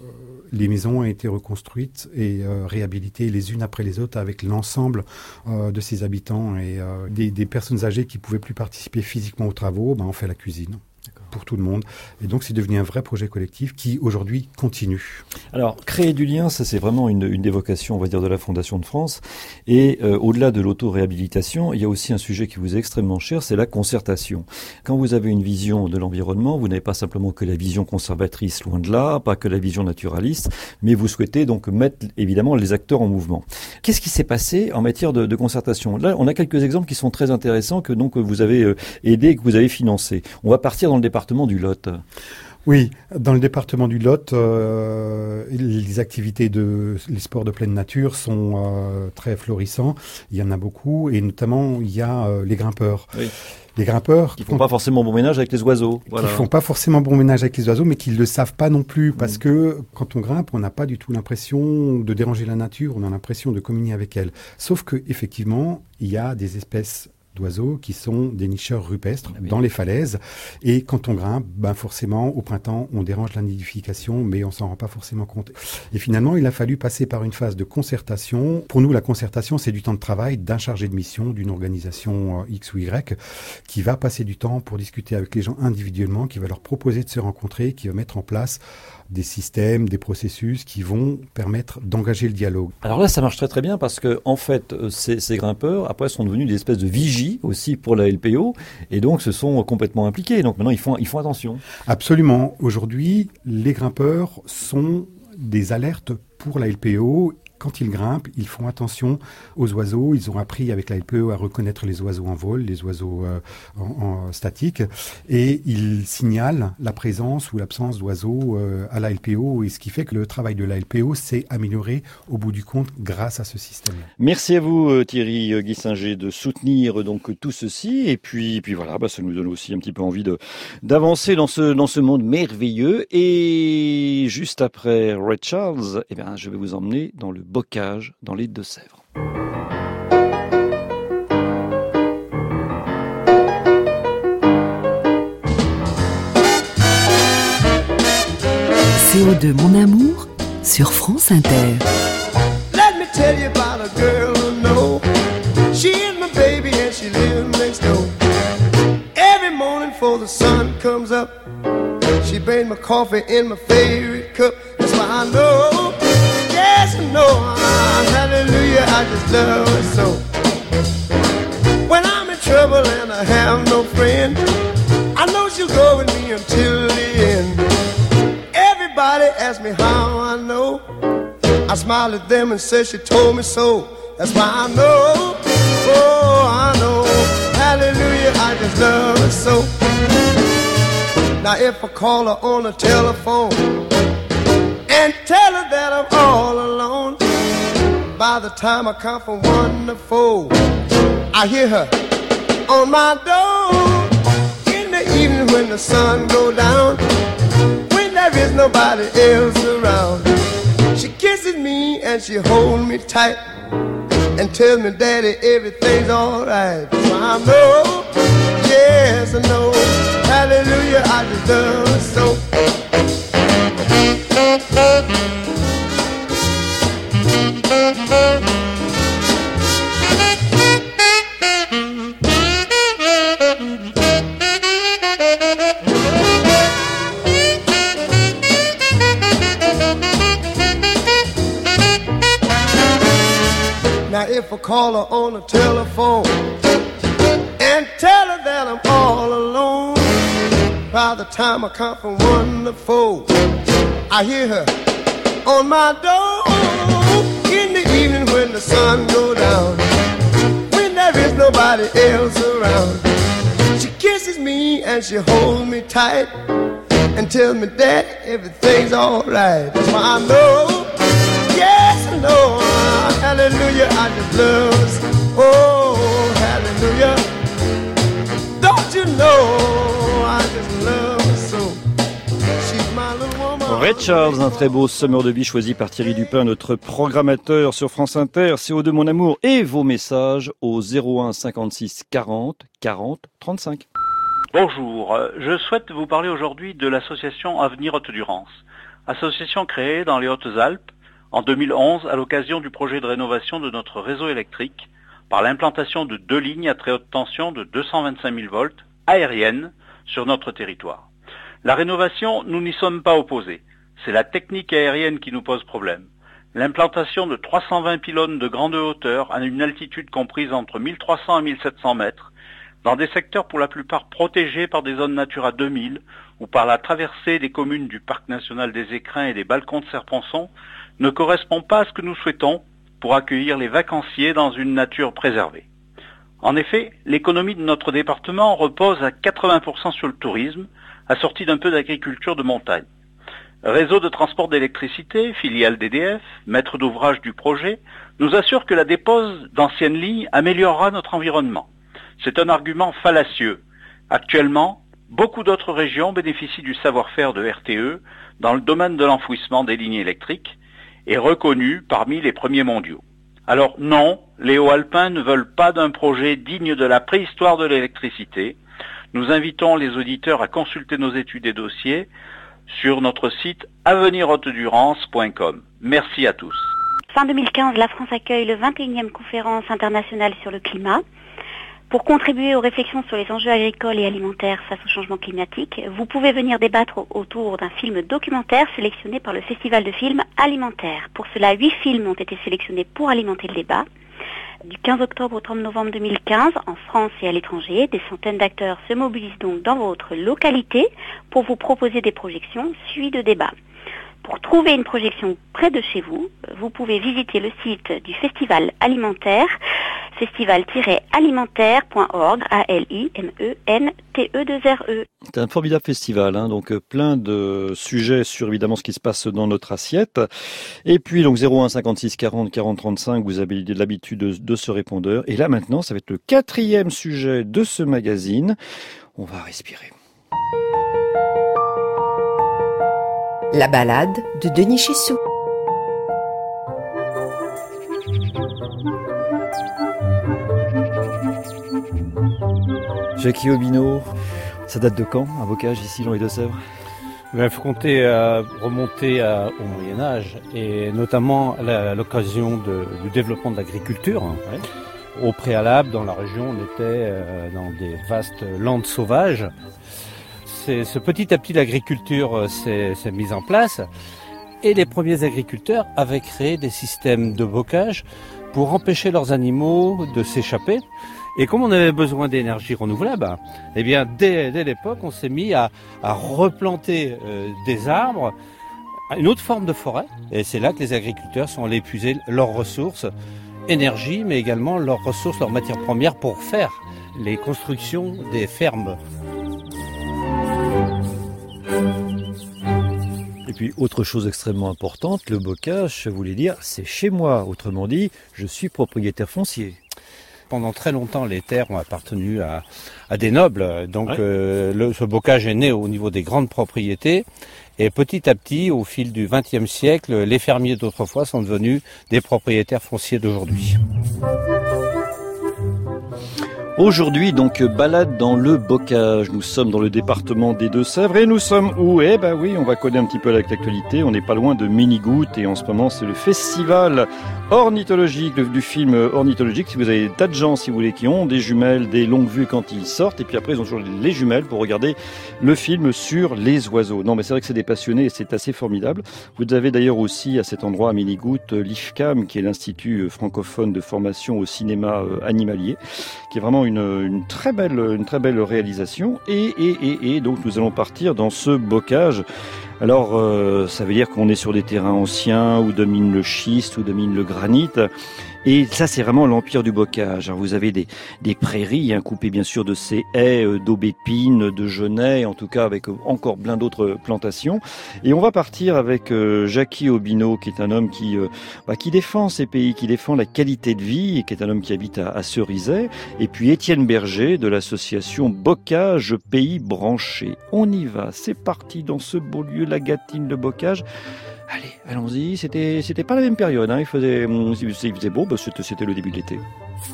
les maisons ont été reconstruites et euh, réhabilitées les unes après les autres avec l'ensemble euh, de ces habitants, et euh, des, des personnes âgées qui ne pouvaient plus participer physiquement aux travaux, ben, on fait la cuisine pour tout le monde. Et donc, c'est devenu un vrai projet collectif qui, aujourd'hui, continue. Alors, créer du lien, ça, c'est vraiment une, une des vocations, on va dire, de la Fondation de France. Et euh, au-delà de l'auto-réhabilitation, il y a aussi un sujet qui vous est extrêmement cher, c'est la concertation. Quand vous avez une vision de l'environnement, vous n'avez pas simplement que la vision conservatrice, loin de là, pas que la vision naturaliste, mais vous souhaitez donc mettre, évidemment, les acteurs en mouvement. Qu'est-ce qui s'est passé en matière de, de concertation? Là, on a quelques exemples qui sont très intéressants que donc vous avez euh, aidé et que vous avez financé. On va partir dans le département du Lot. Oui, dans le département du Lot, euh, les activités de les sports de pleine nature sont euh, très florissants. Il y en a beaucoup, et notamment il y a euh, les grimpeurs. Oui. Les grimpeurs qui font pas forcément bon ménage avec les oiseaux. Voilà. Qui font pas forcément bon ménage avec les oiseaux, mais qui le savent pas non plus, parce mmh. que quand on grimpe, on n'a pas du tout l'impression de déranger la nature. On a l'impression de communier avec elle. Sauf que effectivement, il y a des espèces d'oiseaux qui sont des nicheurs rupestres ah oui. dans les falaises, et quand on grimpe, ben forcément au printemps on dérange la nidification, mais on s'en rend pas forcément compte. Et finalement il a fallu passer par une phase de concertation. Pour nous, la concertation, c'est du temps de travail d'un chargé de mission d'une organisation X ou Y qui va passer du temps pour discuter avec les gens individuellement, qui va leur proposer de se rencontrer, qui va mettre en place des systèmes, des processus qui vont permettre d'engager le dialogue. Alors là, ça marche très très bien parce que en fait, ces, ces grimpeurs après sont devenus des espèces de vigies aussi pour la L P O, et donc se sont complètement impliqués. Donc maintenant, ils font ils font attention. Absolument. Aujourd'hui, les grimpeurs sont des alertes pour la L P O. quand ils grimpent, ils font attention aux oiseaux. Ils ont appris avec la L P O à reconnaître les oiseaux en vol, les oiseaux euh, en, en statique, et ils signalent la présence ou l'absence d'oiseaux euh, à la L P O, et ce qui fait que le travail de la L P O s'est amélioré au bout du compte grâce à ce système. Merci à vous Thierry Guissinger de soutenir donc tout ceci, et puis, puis voilà, bah, ça nous donne aussi un petit peu envie de d'avancer dans ce dans ce monde merveilleux. Et juste après Ray Charles, eh bien, je vais vous emmener dans le bocage dans les Deux-Sèvres. C O deux Mon Amour sur France Inter. Let me tell you about a girl who know she is my baby and she lives next door. Every morning before the sun comes up, she brings my coffee in my favorite cup. That's why I know, yes I know, ah, hallelujah, I just love her so. When I'm in trouble and I have no friend, I know she'll go with me until the end. Everybody asks me how I know, I smile at them and say she told me so. That's why I know, oh I know, hallelujah, I just love her so. Now if I call her on the telephone and tell her that I'm all alone, by the time I count from one to four, I hear her on my door. In the evening when the sun goes down, when there is nobody else around, she kisses me and she holds me tight and tells me, Daddy, everything's alright. So I know, yes I know, hallelujah, I just love her so. Now if I call her on the telephone and tell her that I'm all alone, by the time I count from one to four, I hear her on my door. In the evening when the sun goes down, when there is nobody else around, she kisses me and she holds me tight and tells me that everything's alright. That's why I know, yes I know, hallelujah, I just love her. Oh, hallelujah, don't you know, I just love her so. She's my little woman. Ray Charles, un très beau Summer de Vie choisi par Thierry Dupin, notre programmateur sur France Inter. C O deux Mon Amour, et vos messages au zéro un cinquante-six quarante quarante trente-cinq. Bonjour, je souhaite vous parler aujourd'hui de l'association Avenir Haute-Durance, association créée dans les Hautes-Alpes en deux mille onze à l'occasion du projet de rénovation de notre réseau électrique par l'implantation de deux lignes à très haute tension de deux cent vingt-cinq mille volts aériennes sur notre territoire. La rénovation, nous n'y sommes pas opposés. C'est la technique aérienne qui nous pose problème. L'implantation de trois cent vingt pylônes de grande hauteur à une altitude comprise entre mille trois cents et mille sept cents mètres, dans des secteurs pour la plupart protégés par des zones Natura deux mille ou par la traversée des communes du Parc national des Écrins et des Balcons de Serponçon, ne correspond pas à ce que nous souhaitons pour accueillir les vacanciers dans une nature préservée. En effet, l'économie de notre département repose à quatre-vingts pour cent sur le tourisme, assorti d'un peu d'agriculture de montagne. Réseau de transport d'électricité, filiale d'E D F, maître d'ouvrage du projet, nous assure que la dépose d'anciennes lignes améliorera notre environnement. C'est un argument fallacieux. Actuellement, beaucoup d'autres régions bénéficient du savoir-faire de R T E dans le domaine de l'enfouissement des lignes électriques et reconnu parmi les premiers mondiaux. Alors non, les Hauts-Alpins ne veulent pas d'un projet digne de la préhistoire de l'électricité. Nous invitons les auditeurs à consulter nos études et dossiers sur notre site avenir haute durance point com. Merci à tous. Fin deux mille quinze, la France accueille le vingt et unième conférence internationale sur le climat. Pour contribuer aux réflexions sur les enjeux agricoles et alimentaires face au changement climatique, vous pouvez venir débattre autour d'un film documentaire sélectionné par le Festival de films alimentaires. Pour cela, huit films ont été sélectionnés pour alimenter le débat. Du quinze octobre au trente novembre deux mille quinze, en France et à l'étranger, des centaines d'acteurs se mobilisent donc dans votre localité pour vous proposer des projections suivies de débats. Pour trouver une projection près de chez vous, vous pouvez visiter le site du Festival Alimentaire, festival tiret alimentaire point org, A L I M E N T E deux R E. C'est un formidable festival, hein, donc plein de sujets sur évidemment ce qui se passe dans notre assiette. Et puis donc zéro un cinquante-six quarante quarante trente-cinq, vous avez l'habitude de, de ce répondeur. Et là maintenant, ça va être le quatrième sujet de ce magazine. On va respirer. La balade de Denis Chessou. Jackie Obino, ça date de quand, un bocage ici dans les Deux-Sèvres? Il faut compter à remonter à, au Moyen-Âge et notamment à l'occasion de, du développement de l'agriculture. Ouais. Au préalable, dans la région, on était euh, dans des vastes landes sauvages. C'est, ce petit à petit, l'agriculture s'est, s'est mise en place et les premiers agriculteurs avaient créé des systèmes de bocage pour empêcher leurs animaux de s'échapper. Et comme on avait besoin d'énergie renouvelable, eh bien dès, dès l'époque, on s'est mis à, à replanter euh, des arbres, une autre forme de forêt. Et c'est là que les agriculteurs sont allés épuiser leurs ressources, énergie, mais également leurs ressources, leurs matières premières pour faire les constructions des fermes. Et puis, autre chose extrêmement importante, le bocage, ça voulait dire, c'est chez moi. Autrement dit, je suis propriétaire foncier. Pendant très longtemps, les terres ont appartenu à, à des nobles. Donc, ouais. euh, le, ce bocage est né au niveau des grandes propriétés. Et petit à petit, au fil du vingtième siècle, les fermiers d'autrefois sont devenus des propriétaires fonciers d'aujourd'hui. Aujourd'hui, donc, balade dans le bocage. Nous sommes dans le département des Deux-Sèvres et nous sommes où? Eh ben oui, on va coller un petit peu avec l'actualité. On n'est pas loin de Minigoutte et en ce moment, c'est le festival ornithologique, du film ornithologique. Si vous avez des tas de gens, si vous voulez, qui ont des jumelles, des longues vues quand ils sortent, et puis après, ils ont toujours les jumelles pour regarder le film sur les oiseaux. Non, mais c'est vrai que c'est des passionnés et c'est assez formidable. Vous avez d'ailleurs aussi à cet endroit, à Minigoutte, l'IFCAM, qui est l'Institut francophone de formation au cinéma animalier, qui est vraiment une, une très belle, une très belle réalisation. Et, et, et, et donc, nous allons partir dans ce bocage. Alors, euh, ça veut dire qu'on est sur des terrains anciens où domine le schiste, où domine le granit. Et ça, c'est vraiment l'empire du bocage. Alors, vous avez des, des prairies, hein, coupées bien sûr de ces haies, euh, d'aubépines, de genêts, en tout cas avec encore plein d'autres plantations. Et on va partir avec euh, Jackie Obino, qui est un homme qui, euh, bah, qui défend ces pays, qui défend la qualité de vie, et qui est un homme qui habite à, à Cerizay. Et puis Étienne Berger de l'association Bocage Pays Branchés. On y va, c'est parti dans ce beau lieu, la Gâtine de Bocage. Allez, allons-y. C'était, c'était pas la même période, hein. Il faisait, il faisait beau, bah c'était, c'était le début de l'été.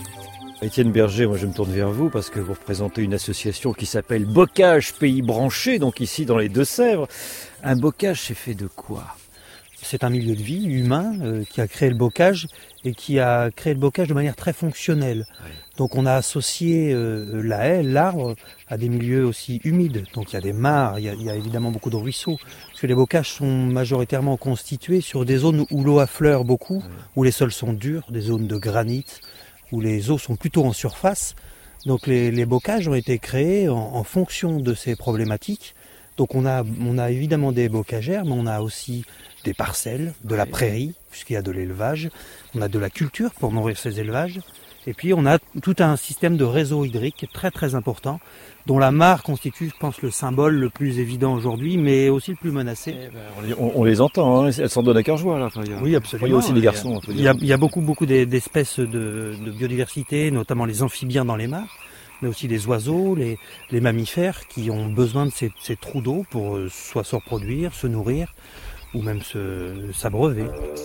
Étienne Berger, moi je me tourne vers vous parce que vous représentez une association qui s'appelle Bocage Pays Branchés, donc ici dans les Deux-Sèvres. Un bocage, c'est fait de quoi? C'est un milieu de vie humain euh, qui a créé le bocage et qui a créé le bocage de manière très fonctionnelle. Ouais. Donc on a associé euh, la haie, l'arbre, à des milieux aussi humides. Donc il y a des mares, il y a, il y a évidemment beaucoup de ruisseaux. Parce que les bocages sont majoritairement constitués sur des zones où l'eau affleure beaucoup, ouais. Où les sols sont durs, des zones de granit, où les eaux sont plutôt en surface. Donc les, les bocages ont été créés en, en fonction de ces problématiques. Donc on a, on a évidemment des bocagères, mais on a aussi des parcelles, de la prairie, puisqu'il y a de l'élevage. On a de la culture pour nourrir ces élevages. Et puis on a tout un système de réseau hydrique très très important, dont la mare constitue, je pense, le symbole le plus évident aujourd'hui, mais aussi le plus menacé. Eh ben, on, les, on, on les entend, hein, elles s'en donnent à cœur joie. Là. Il y a, oui, absolument. Il y a aussi des garçons. Il y a, il y a beaucoup, beaucoup d'espèces de, de biodiversité, notamment les amphibiens dans les mares, mais aussi les oiseaux, les, les mammifères qui ont besoin de ces, ces trous d'eau pour euh, soit se reproduire, se nourrir, ou même se, s'abreuver.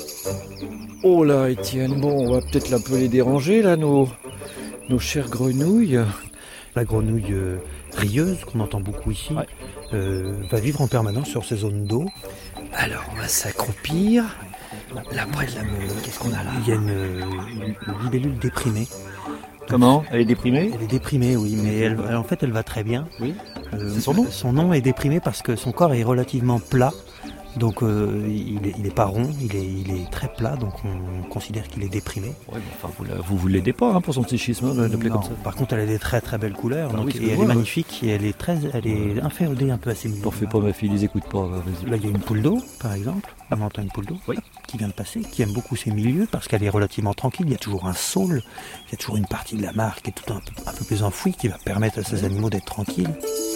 Oh là, Étienne, bon, on va peut-être un peu les déranger, là, nos, nos chères grenouilles. La grenouille euh, rieuse, qu'on entend beaucoup ici, ouais. euh, va vivre en permanence sur ces zones d'eau. Alors, on va s'accroupir. Là, près de la meule, qu'est-ce qu'on a là? Il y a une, une, une libellule déprimée. Comment? Elle est déprimée? Elle est déprimée, oui, mais elle, elle, en fait, elle va très bien. Oui. Euh, C'est son nom? Son nom est déprimé parce que son corps est relativement plat. Donc euh, il, est, il est pas rond, il est, il est très plat, donc on considère qu'il est déprimé. Ouais, mais enfin, vous, la, vous vous l'aidez pas hein, pour son psychisme, hein, l'appeler comme ça. Par contre, elle a des très très belles couleurs, Ah donc, oui, et elle vrai, est ouais. magnifique, et elle est très, elle est inféodée un peu à ses milieux. T'en fais pas, ma fille, les écoute pas. Vas-y. Là, il y a une poule d'eau, par exemple. On entend une poule d'eau oui. qui vient de passer, qui aime beaucoup ses milieux parce qu'elle est relativement tranquille. Il y a toujours un saule, il y a toujours une partie de la mare qui est tout un peu, un peu plus enfouie, qui va permettre à ces animaux d'être tranquilles.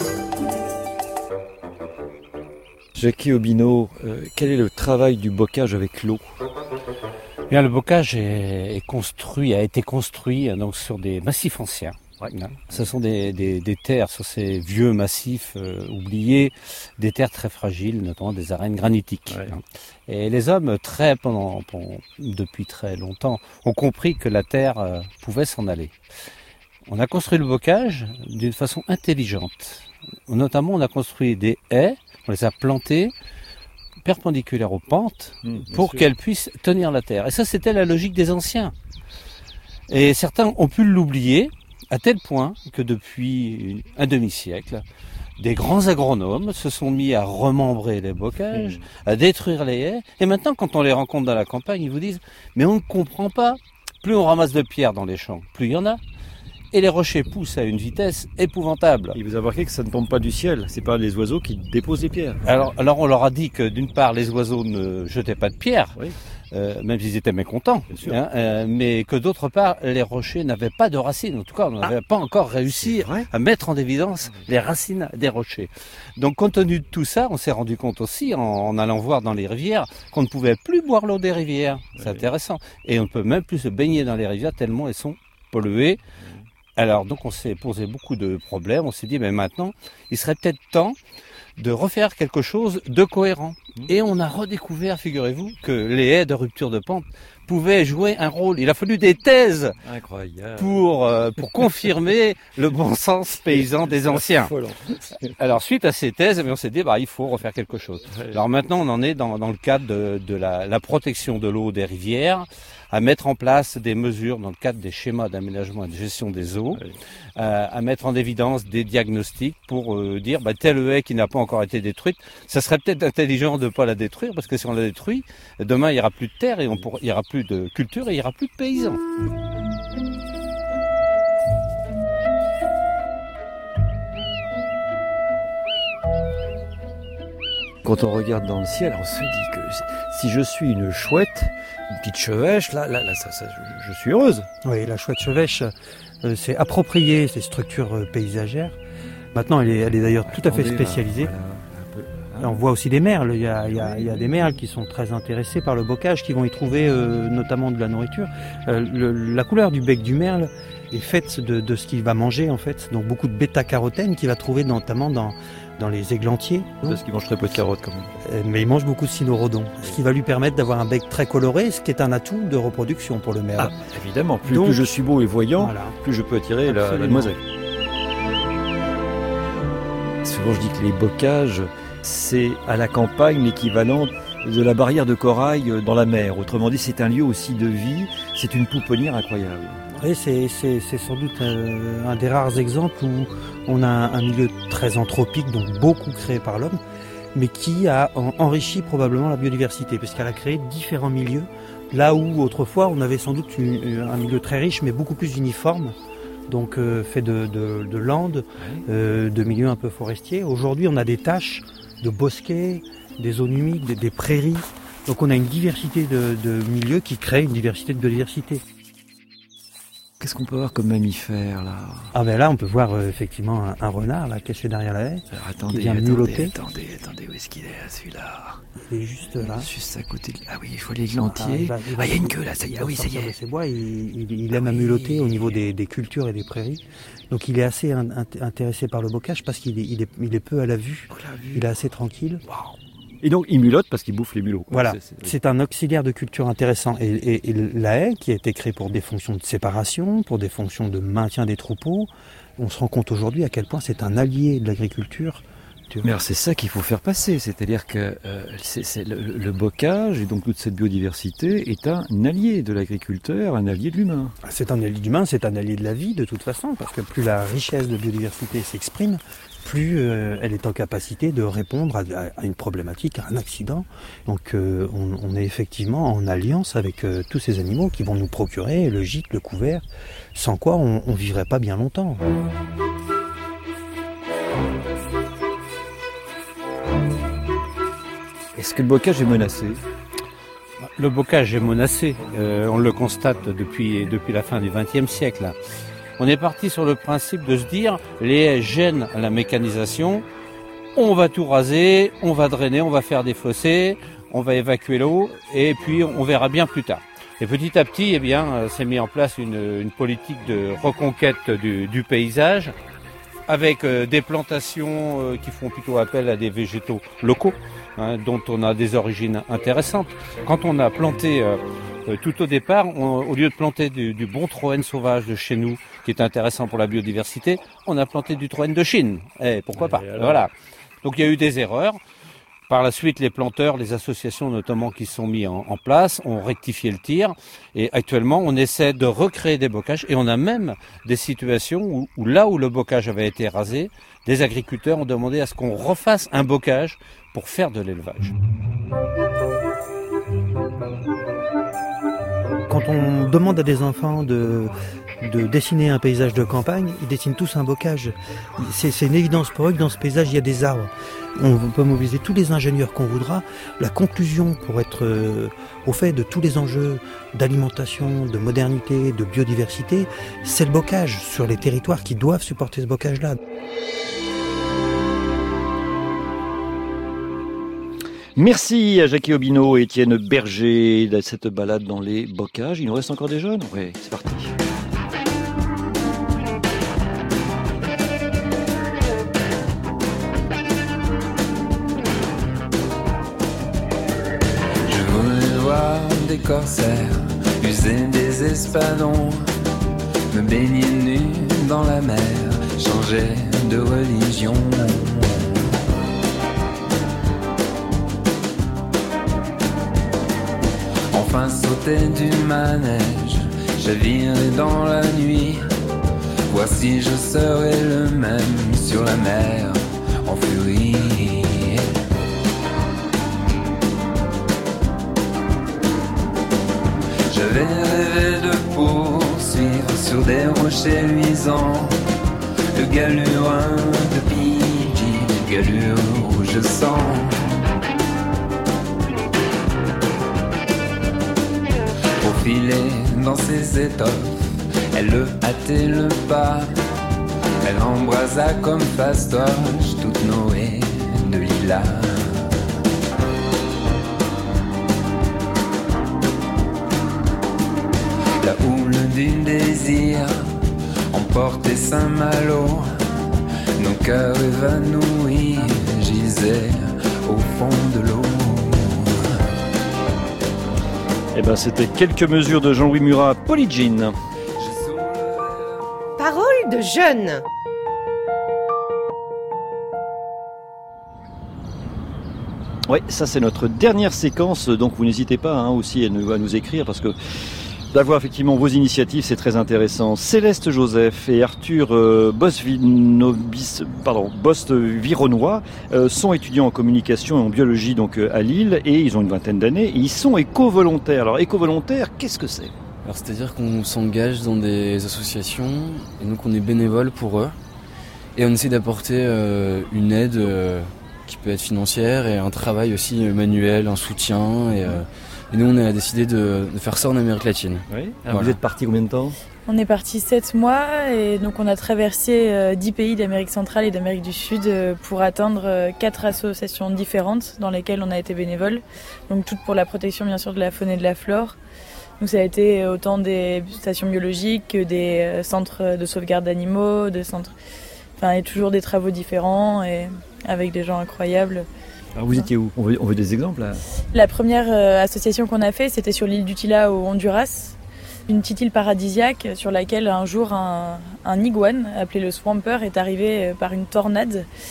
Jackie Obino, euh, quel est le travail du bocage avec l'eau ? Bien, le bocage est, est construit, a été construit donc sur des massifs anciens. Ouais. Ce sont des, des, des terres, sur ces vieux massifs euh, oubliés, des terres très fragiles, notamment des arènes granitiques. Ouais. Et les hommes, très pendant, pendant, depuis très longtemps, ont compris que la terre euh, pouvait s'en aller. On a construit le bocage d'une façon intelligente. Notamment, on a construit des haies, on les a plantées perpendiculaires aux pentes mmh, pour qu'elles puissent tenir la terre. Et ça, c'était la logique des anciens. Et certains ont pu l'oublier, à tel point que depuis un demi-siècle, des grands agronomes se sont mis à remembrer les bocages, à détruire les haies. Et maintenant, quand on les rencontre dans la campagne, ils vous disent « Mais on ne comprend pas. Plus on ramasse de pierres dans les champs, plus il y en a. Et les rochers poussent à une vitesse épouvantable. » Et vous avez remarqué que ça ne tombe pas du ciel. C'est pas les oiseaux qui déposent les pierres. Alors, alors on leur a dit que d'une part, les oiseaux ne jetaient pas de pierres. Oui. Euh, même s'ils étaient mécontents, hein, euh, mais que d'autre part, les rochers n'avaient pas de racines. En tout cas, on n'avait ah, pas encore réussi à mettre en évidence les racines des rochers. Donc, compte tenu de tout ça, on s'est rendu compte aussi, en, en allant voir dans les rivières, qu'on ne pouvait plus boire l'eau des rivières. C'est oui. intéressant. Et on ne peut même plus se baigner dans les rivières tellement elles sont polluées. Oui. Alors, donc, on s'est posé beaucoup de problèmes. On s'est dit, mais maintenant, il serait peut-être temps de refaire quelque chose de cohérent. Mmh. Et on a redécouvert, figurez-vous, que les haies de rupture de pente pouvaient jouer un rôle. Il a fallu des thèses Incroyable. pour euh, pour confirmer le bon sens paysan des anciens. Alors, suite à ces thèses, on s'est dit, bah, il faut refaire quelque chose. Alors maintenant, on en est dans, dans le cadre de, de la, la protection de l'eau des rivières, à mettre en place des mesures dans le cadre des schémas d'aménagement et de gestion des eaux, oui. euh, à mettre en évidence des diagnostics pour euh, dire bah, telle haie qui n'a pas encore été détruite, ça serait peut-être intelligent de ne pas la détruire parce que si on la détruit, demain il n'y aura plus de terre et on pourra, il n'y aura plus de culture et il n'y aura plus de paysans. Quand on regarde dans le ciel, on se dit que si je suis une chouette, une petite chevêche, là, là, là ça, ça, je, je suis heureuse. Oui, la chouette chevêche, euh, c'est approprié ces structures euh, paysagères. Maintenant, elle est, elle est d'ailleurs tout à fait spécialisée. Là, voilà, peu, hein. On voit aussi des merles. Il y, a, il, y a, il y a des merles qui sont très intéressés par le bocage, qui vont y trouver euh, notamment de la nourriture. Euh, le, la couleur du bec du merle est faite de, de ce qu'il va manger, en fait. Donc beaucoup de bêta-carotène qu'il va trouver notamment dans... dans les églantiers. Parce qu'il mange très peu de carottes quand même. Mais il mange beaucoup de cynorhodons, ce qui va lui permettre d'avoir un bec très coloré, ce qui est un atout de reproduction pour le merle. Ah, évidemment, plus, Donc, plus je suis beau et voyant, voilà. plus je peux attirer la, la demoiselle. Souvent je dis que les bocages, c'est à la campagne l'équivalent de la barrière de corail dans la mer. Autrement dit, c'est un lieu aussi de vie, c'est une pouponnière incroyable. Oui, c'est, c'est, c'est sans doute un, un des rares exemples où on a un, un milieu très anthropique, donc beaucoup créé par l'homme, mais qui a en, enrichi probablement la biodiversité, puisqu'elle a créé différents milieux, là où autrefois on avait sans doute une, un milieu très riche, mais beaucoup plus uniforme, donc euh, fait de, de, de landes, euh, de milieux un peu forestiers. Aujourd'hui, on a des taches de bosquets, des zones humides, des, des prairies, donc on a une diversité de, de milieux qui crée une diversité de biodiversité. Qu'est-ce qu'on peut voir comme mammifère là ? Ah ben là on peut voir euh, effectivement un, un renard là caché derrière la haie. Alors, attendez, qui vient attendez, muloter. attendez, attendez, où est-ce qu'il est là, celui-là ? Il est juste là. Juste à côté de... Ah oui, il faut l'églantier. Ah, il, ah, il y a une queue là, ça y est, ah oui, ça y est. Ses bois, il, il, il aime ah, oui. à muloter au niveau des, des cultures et des prairies. Donc il est assez in, intéressé par le bocage parce qu'il est, il est, il est peu à la vue. La vue. Il est assez tranquille. Wow. Et donc il mulote parce qu'il bouffe les mulots. Voilà, c'est, c'est... c'est un auxiliaire de culture intéressant. Et, et, et la haie, qui a été créée pour des fonctions de séparation, pour des fonctions de maintien des troupeaux, on se rend compte aujourd'hui à quel point c'est un allié de l'agriculture l'agriculture. Mais alors c'est ça qu'il faut faire passer, c'est-à-dire que euh, c'est, c'est le, le bocage et donc toute cette biodiversité est un allié de l'agriculteur, un allié de l'humain. C'est un allié de l'humain, c'est un allié de la vie de toute façon, parce que plus la richesse de biodiversité s'exprime, plus euh, elle est en capacité de répondre à, à une problématique, à un accident. Donc euh, on, on est effectivement en alliance avec euh, tous ces animaux qui vont nous procurer le gîte, le couvert, sans quoi on ne vivrait pas bien longtemps. Est-ce que le bocage est menacé ? Le bocage est menacé, euh, on le constate depuis, depuis la fin du vingtième siècle. On est parti sur le principe de se dire, les haies gênent la mécanisation, on va tout raser, on va drainer, on va faire des fossés, on va évacuer l'eau, et puis on verra bien plus tard. Et petit à petit, eh bien, s'est mis en place une, une politique de reconquête du, du paysage, avec euh, des plantations euh, qui font plutôt appel à des végétaux locaux, hein, dont on a des origines intéressantes. Quand on a planté euh, euh, tout au départ, on, au lieu de planter du, du bon Troène sauvage de chez nous, qui est intéressant pour la biodiversité, on a planté du Troène de Chine. Eh, pourquoi pas ? Voilà. Donc il y a eu des erreurs. Par la suite, les planteurs, les associations notamment qui sont mis en, en place, ont rectifié le tir. Et actuellement, on essaie de recréer des bocages. Et on a même des situations où, où là où le bocage avait été rasé, des agriculteurs ont demandé à ce qu'on refasse un bocage pour faire de l'élevage. Quand on demande à des enfants de, de dessiner un paysage de campagne, ils dessinent tous un bocage. C'est, c'est une évidence pour eux que dans ce paysage, il y a des arbres. On peut mobiliser tous les ingénieurs qu'on voudra. La conclusion pour être euh, au fait de tous les enjeux d'alimentation, de modernité, de biodiversité, c'est le bocage sur les territoires qui doivent supporter ce bocage-là. Merci à Jackie Aubineau et Étienne Berger de cette balade dans les bocages. Il nous reste encore des jeunes ? Oui, c'est parti. Des corsaires, user des espadons, me baigner nu dans la mer, changer de religion. Enfin sauter du manège, chavirer dans la nuit, voir si je serai le même sur la mer en furie. J'avais rêvé de poursuivre sur des rochers luisants le galurin de Pidgey, le galure rouge sang. Pour filer dans ses étoffes, elle le hâtait le pas, elle embrasa comme fastoche toute Noé de lilas. La houle du désir emportait Saint-Malo, nos cœurs évanouis gisaient au fond de l'eau. Eh ben, c'était quelques mesures de Jean-Louis Murat, Polygyne. Parole de jeune. Oui, ça c'est notre dernière séquence, donc vous n'hésitez pas hein, aussi à nous, à nous écrire parce que d'avoir effectivement vos initiatives, c'est très intéressant. Céleste Joseph et Arthur euh, Bosvinobis, pardon, Bost-Vironois euh, sont étudiants en communication et en biologie donc euh, à Lille et ils ont une vingtaine d'années et ils sont éco-volontaires. Alors éco-volontaire, qu'est-ce que c'est ? Alors c'est-à-dire qu'on s'engage dans des associations et donc on est bénévole pour eux et on essaie d'apporter euh, une aide euh, qui peut être financière et un travail aussi manuel, un soutien et euh, Et nous, on a décidé de, de faire ça en Amérique latine. Oui. Alors voilà. Vous êtes parti combien de temps ? On est parti sept mois et donc on a traversé euh, dix pays d'Amérique centrale et d'Amérique du Sud euh, pour atteindre euh, quatre associations différentes dans lesquelles on a été bénévole. Donc toutes pour la protection bien sûr de la faune et de la flore. Donc ça a été autant des stations biologiques que des euh, centres de sauvegarde d'animaux, de centres, enfin et toujours des travaux différents et avec des gens incroyables. Alors vous étiez où ? on veut, on veut des exemples là. La première euh, association qu'on a fait, c'était sur l'île d'Utila au Honduras, une petite île paradisiaque sur laquelle un jour un, un iguane appelé le Swamper est arrivé par une tornade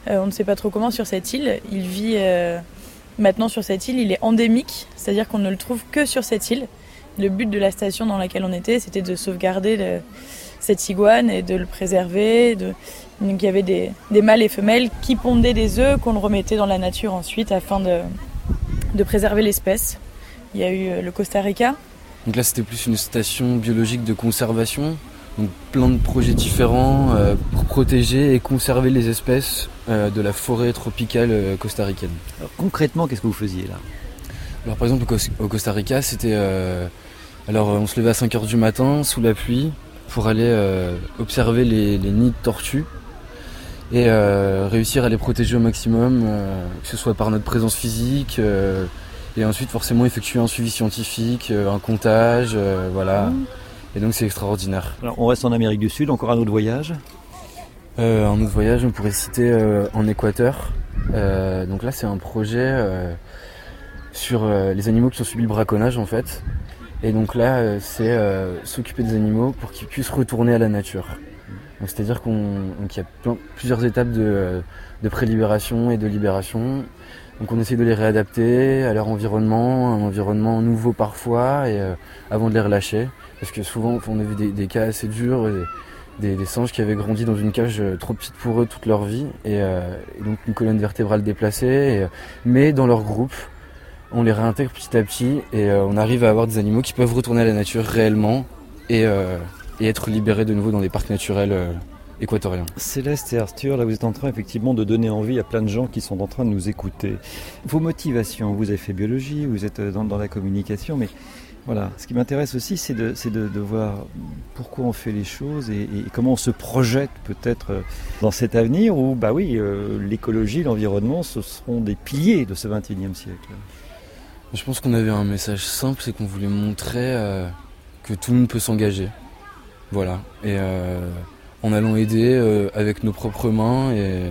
Euh, on ne sait pas trop comment sur cette île. Il vit euh, maintenant sur cette île, il est endémique, c'est-à-dire qu'on ne le trouve que sur cette île. Le but de la station dans laquelle on était, c'était de sauvegarder le, cette iguane et de le préserver. De... Donc il y avait des, des mâles et femelles qui pondaient des œufs qu'on le remettait dans la nature ensuite afin de, de préserver l'espèce. Il y a eu le Costa Rica. Donc là c'était plus une station biologique de conservation, donc plein de projets différents euh, pour protéger et conserver les espèces euh, de la forêt tropicale euh, costaricaine. Alors, concrètement, qu'est-ce que vous faisiez là ? Alors par exemple au Costa Rica, c'était euh, alors on se levait à cinq heures du matin sous la pluie pour aller euh, observer les, les nids de tortues et euh, réussir à les protéger au maximum, euh, que ce soit par notre présence physique euh, et ensuite forcément effectuer un suivi scientifique, euh, un comptage, euh, voilà. Mmh. Et donc c'est extraordinaire. Alors on reste en Amérique du Sud, encore un autre voyage euh, Un autre voyage, on pourrait citer euh, en Équateur. Euh, donc là c'est un projet euh, sur euh, les animaux qui ont subi le braconnage en fait. Et donc là euh, c'est euh, s'occuper des animaux pour qu'ils puissent retourner à la nature. Donc c'est-à-dire qu'on, donc, y a plein, plusieurs étapes de, de prélibération et de libération. Donc on essaie de les réadapter à leur environnement, un environnement nouveau parfois, et euh, avant de les relâcher. Parce que souvent on a vu des, des cas assez durs, des, des, des singes qui avaient grandi dans une cage trop petite pour eux toute leur vie, et, euh, et donc une colonne vertébrale déplacée, et, mais dans leur groupe, on les réintègre petit à petit, et euh, on arrive à avoir des animaux qui peuvent retourner à la nature réellement, et, euh, et être libérés de nouveau dans des parcs naturels euh, équatoriens. Céleste et Arthur, là vous êtes en train effectivement de donner envie à plein de gens qui sont en train de nous écouter. Vos motivations, vous avez fait biologie, vous êtes dans, dans la communication, mais voilà, ce qui m'intéresse aussi c'est, de, c'est de, de voir pourquoi on fait les choses et, et comment on se projette peut-être dans cet avenir où, bah oui, euh, l'écologie, l'environnement, ce seront des piliers de ce vingt et unième siècle. Je pense qu'on avait un message simple, c'est qu'on voulait montrer euh, que tout le monde peut s'engager. Voilà, et euh, en allant aider euh, avec nos propres mains et,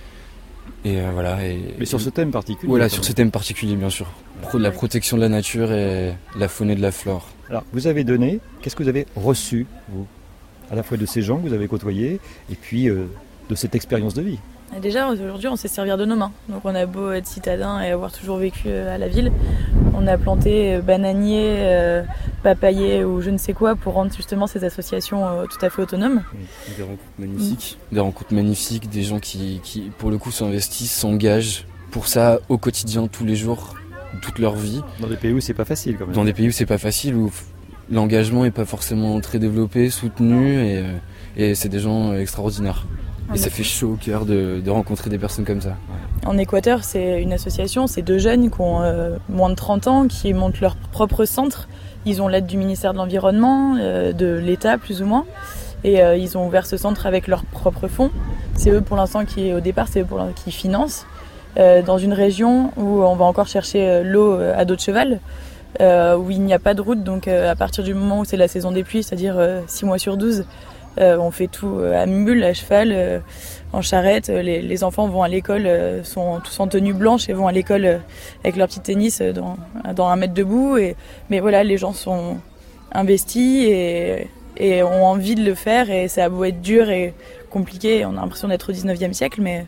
et euh, voilà. Et, Mais sur ce thème particulier. Voilà, sur ce thème particulier bien sûr. Pro de la protection de la nature et de la faune et de la flore. Alors, vous avez donné, qu'est-ce que vous avez reçu, vous ? À la fois de ces gens que vous avez côtoyés et puis euh, de cette expérience de vie. Et déjà, aujourd'hui, on sait se servir de nos mains. Donc on a beau être citadin et avoir toujours vécu à la ville, on a planté bananiers, euh, papayers ou je ne sais quoi pour rendre justement ces associations euh, tout à fait autonomes. Des rencontres magnifiques. Mmh. Des rencontres magnifiques, des gens qui, qui pour le coup s'investissent, s'engagent pour ça au quotidien, tous les jours, toute leur vie. Dans des pays où c'est pas facile quand même. Dans des pays où c'est pas facile, où l'engagement est pas forcément très développé, soutenu, et, et c'est des gens extraordinaires. Et ça fait chaud au cœur de, de rencontrer des personnes comme ça. En Équateur, c'est une association, c'est deux jeunes qui ont euh, moins de trente ans, qui montent leur propre centre. Ils ont l'aide du ministère de l'Environnement, euh, de l'État plus ou moins. Et euh, ils ont ouvert ce centre avec leurs propres fonds. C'est eux pour l'instant qui, au départ, c'est eux pour qui financent. Euh, dans une région où on va encore chercher l'eau à dos de cheval, euh, où il n'y a pas de route. Donc euh, à partir du moment où c'est la saison des pluies, c'est-à-dire euh, six mois sur douze, Euh, on fait tout à mule, à cheval, euh, en charrette. Les, les enfants vont à l'école, euh, sont tous en tenue blanche et vont à l'école euh, avec leur petit tennis euh, dans, dans un mètre debout. Et, mais voilà, les gens sont investis et, et ont envie de le faire. Et ça a beau être dur et compliqué, on a l'impression d'être au dix-neuvième siècle, mais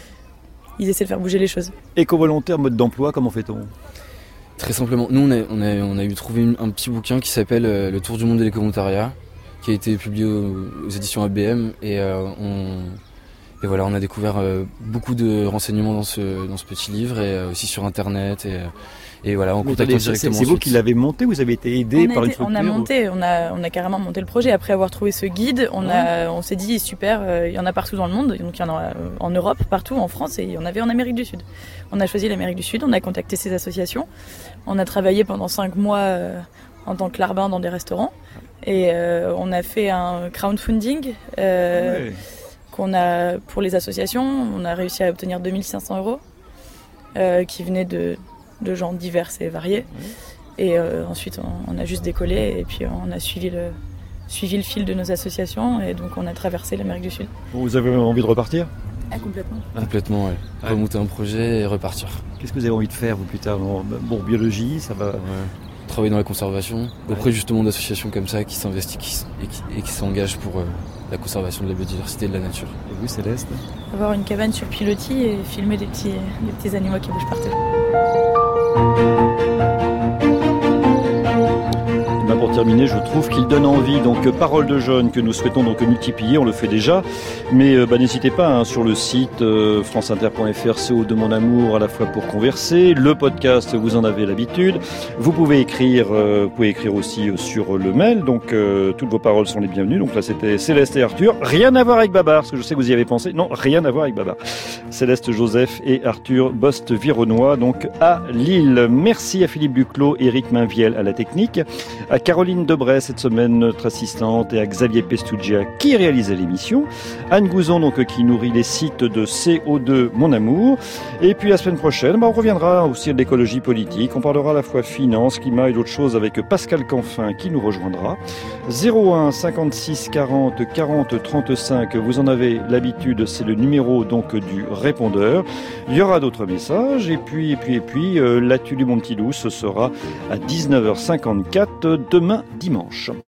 ils essaient de faire bouger les choses. Éco-volontaire, mode d'emploi, comment fait-on ? Très simplement, nous on a, on a, on a eu trouvé une, un petit bouquin qui s'appelle euh, Le Tour du monde de l'éco-volontariat, qui a été publié aux, aux éditions A B M, et, euh, on, et voilà, on a découvert euh, beaucoup de renseignements dans ce, dans ce petit livre, et euh, aussi sur internet, et, et voilà, en contactant directement. C'est vous qui l'avez monté, vous avez été aidé on par a une été, structure? On a monté, on a, on a carrément monté le projet. Après avoir trouvé ce guide, on, a, on s'est dit super, euh, il y en a partout dans le monde, donc il y en a en Europe, partout, en France, et il y en avait en Amérique du Sud. On a choisi l'Amérique du Sud, on a contacté ces associations, on a travaillé pendant cinq mois euh, en tant que larbin dans des restaurants. Et euh, on a fait un crowdfunding euh, ouais. qu'on a pour les associations. On a réussi à obtenir deux mille cinq cents euros euh, qui venaient de, de gens divers et variés. Ouais. Et euh, ensuite, on, on a juste décollé et puis on a suivi le, suivi le fil de nos associations. Et donc, on a traversé l'Amérique du Sud. Vous avez envie de repartir ? Ah, complètement. Ah. Complètement, ouais. Remonter un projet et repartir. Qu'est-ce que vous avez envie de faire, vous, plus tard ? Bon, biologie, ça va... Ouais. travailler dans la conservation, auprès justement d'associations comme ça qui s'investissent et qui, et qui s'engagent pour euh, la conservation de la biodiversité et de la nature. Et vous, Céleste? Avoir une cabane sur pilotis et filmer des petits, des petits animaux qui bougent partout. Pour terminer, je trouve qu'il donne envie. Donc, Parole de jeunes que nous souhaitons donc multiplier, on le fait déjà. Mais euh, bah, n'hésitez pas hein, sur le site euh, franceinter point f r, C O deux Mon Amour, à la fois pour converser. Le podcast, vous en avez l'habitude. Vous pouvez écrire, euh, vous pouvez écrire aussi euh, sur le mail. Donc, euh, toutes vos paroles sont les bienvenues. Donc là, c'était Céleste et Arthur. Rien à voir avec Babar, parce que je sais que vous y avez pensé. Non, rien à voir avec Babar. Céleste Joseph et Arthur Bost-Vironois, donc à Lille. Merci à Philippe Duclos, Éric Mainviel à la technique, à Caroline Debray cette semaine, notre assistante, et à Xavier Pestugia qui réalisait l'émission, Anne Gouzon donc qui nourrit les sites de C O deux Mon Amour, et puis la semaine prochaine bah, on reviendra aussi de l'écologie politique, on parlera à la fois finance, climat et d'autres choses avec Pascal Canfin qui nous rejoindra. Zéro un cinquante-six quarante quarante trente-cinq, vous en avez l'habitude, c'est le numéro donc du répondeur. Il y aura d'autres messages, et puis et puis et puis euh, l'actu du Mon Petit Loup, ce sera à dix-neuf heures cinquante-quatre demain dimanche.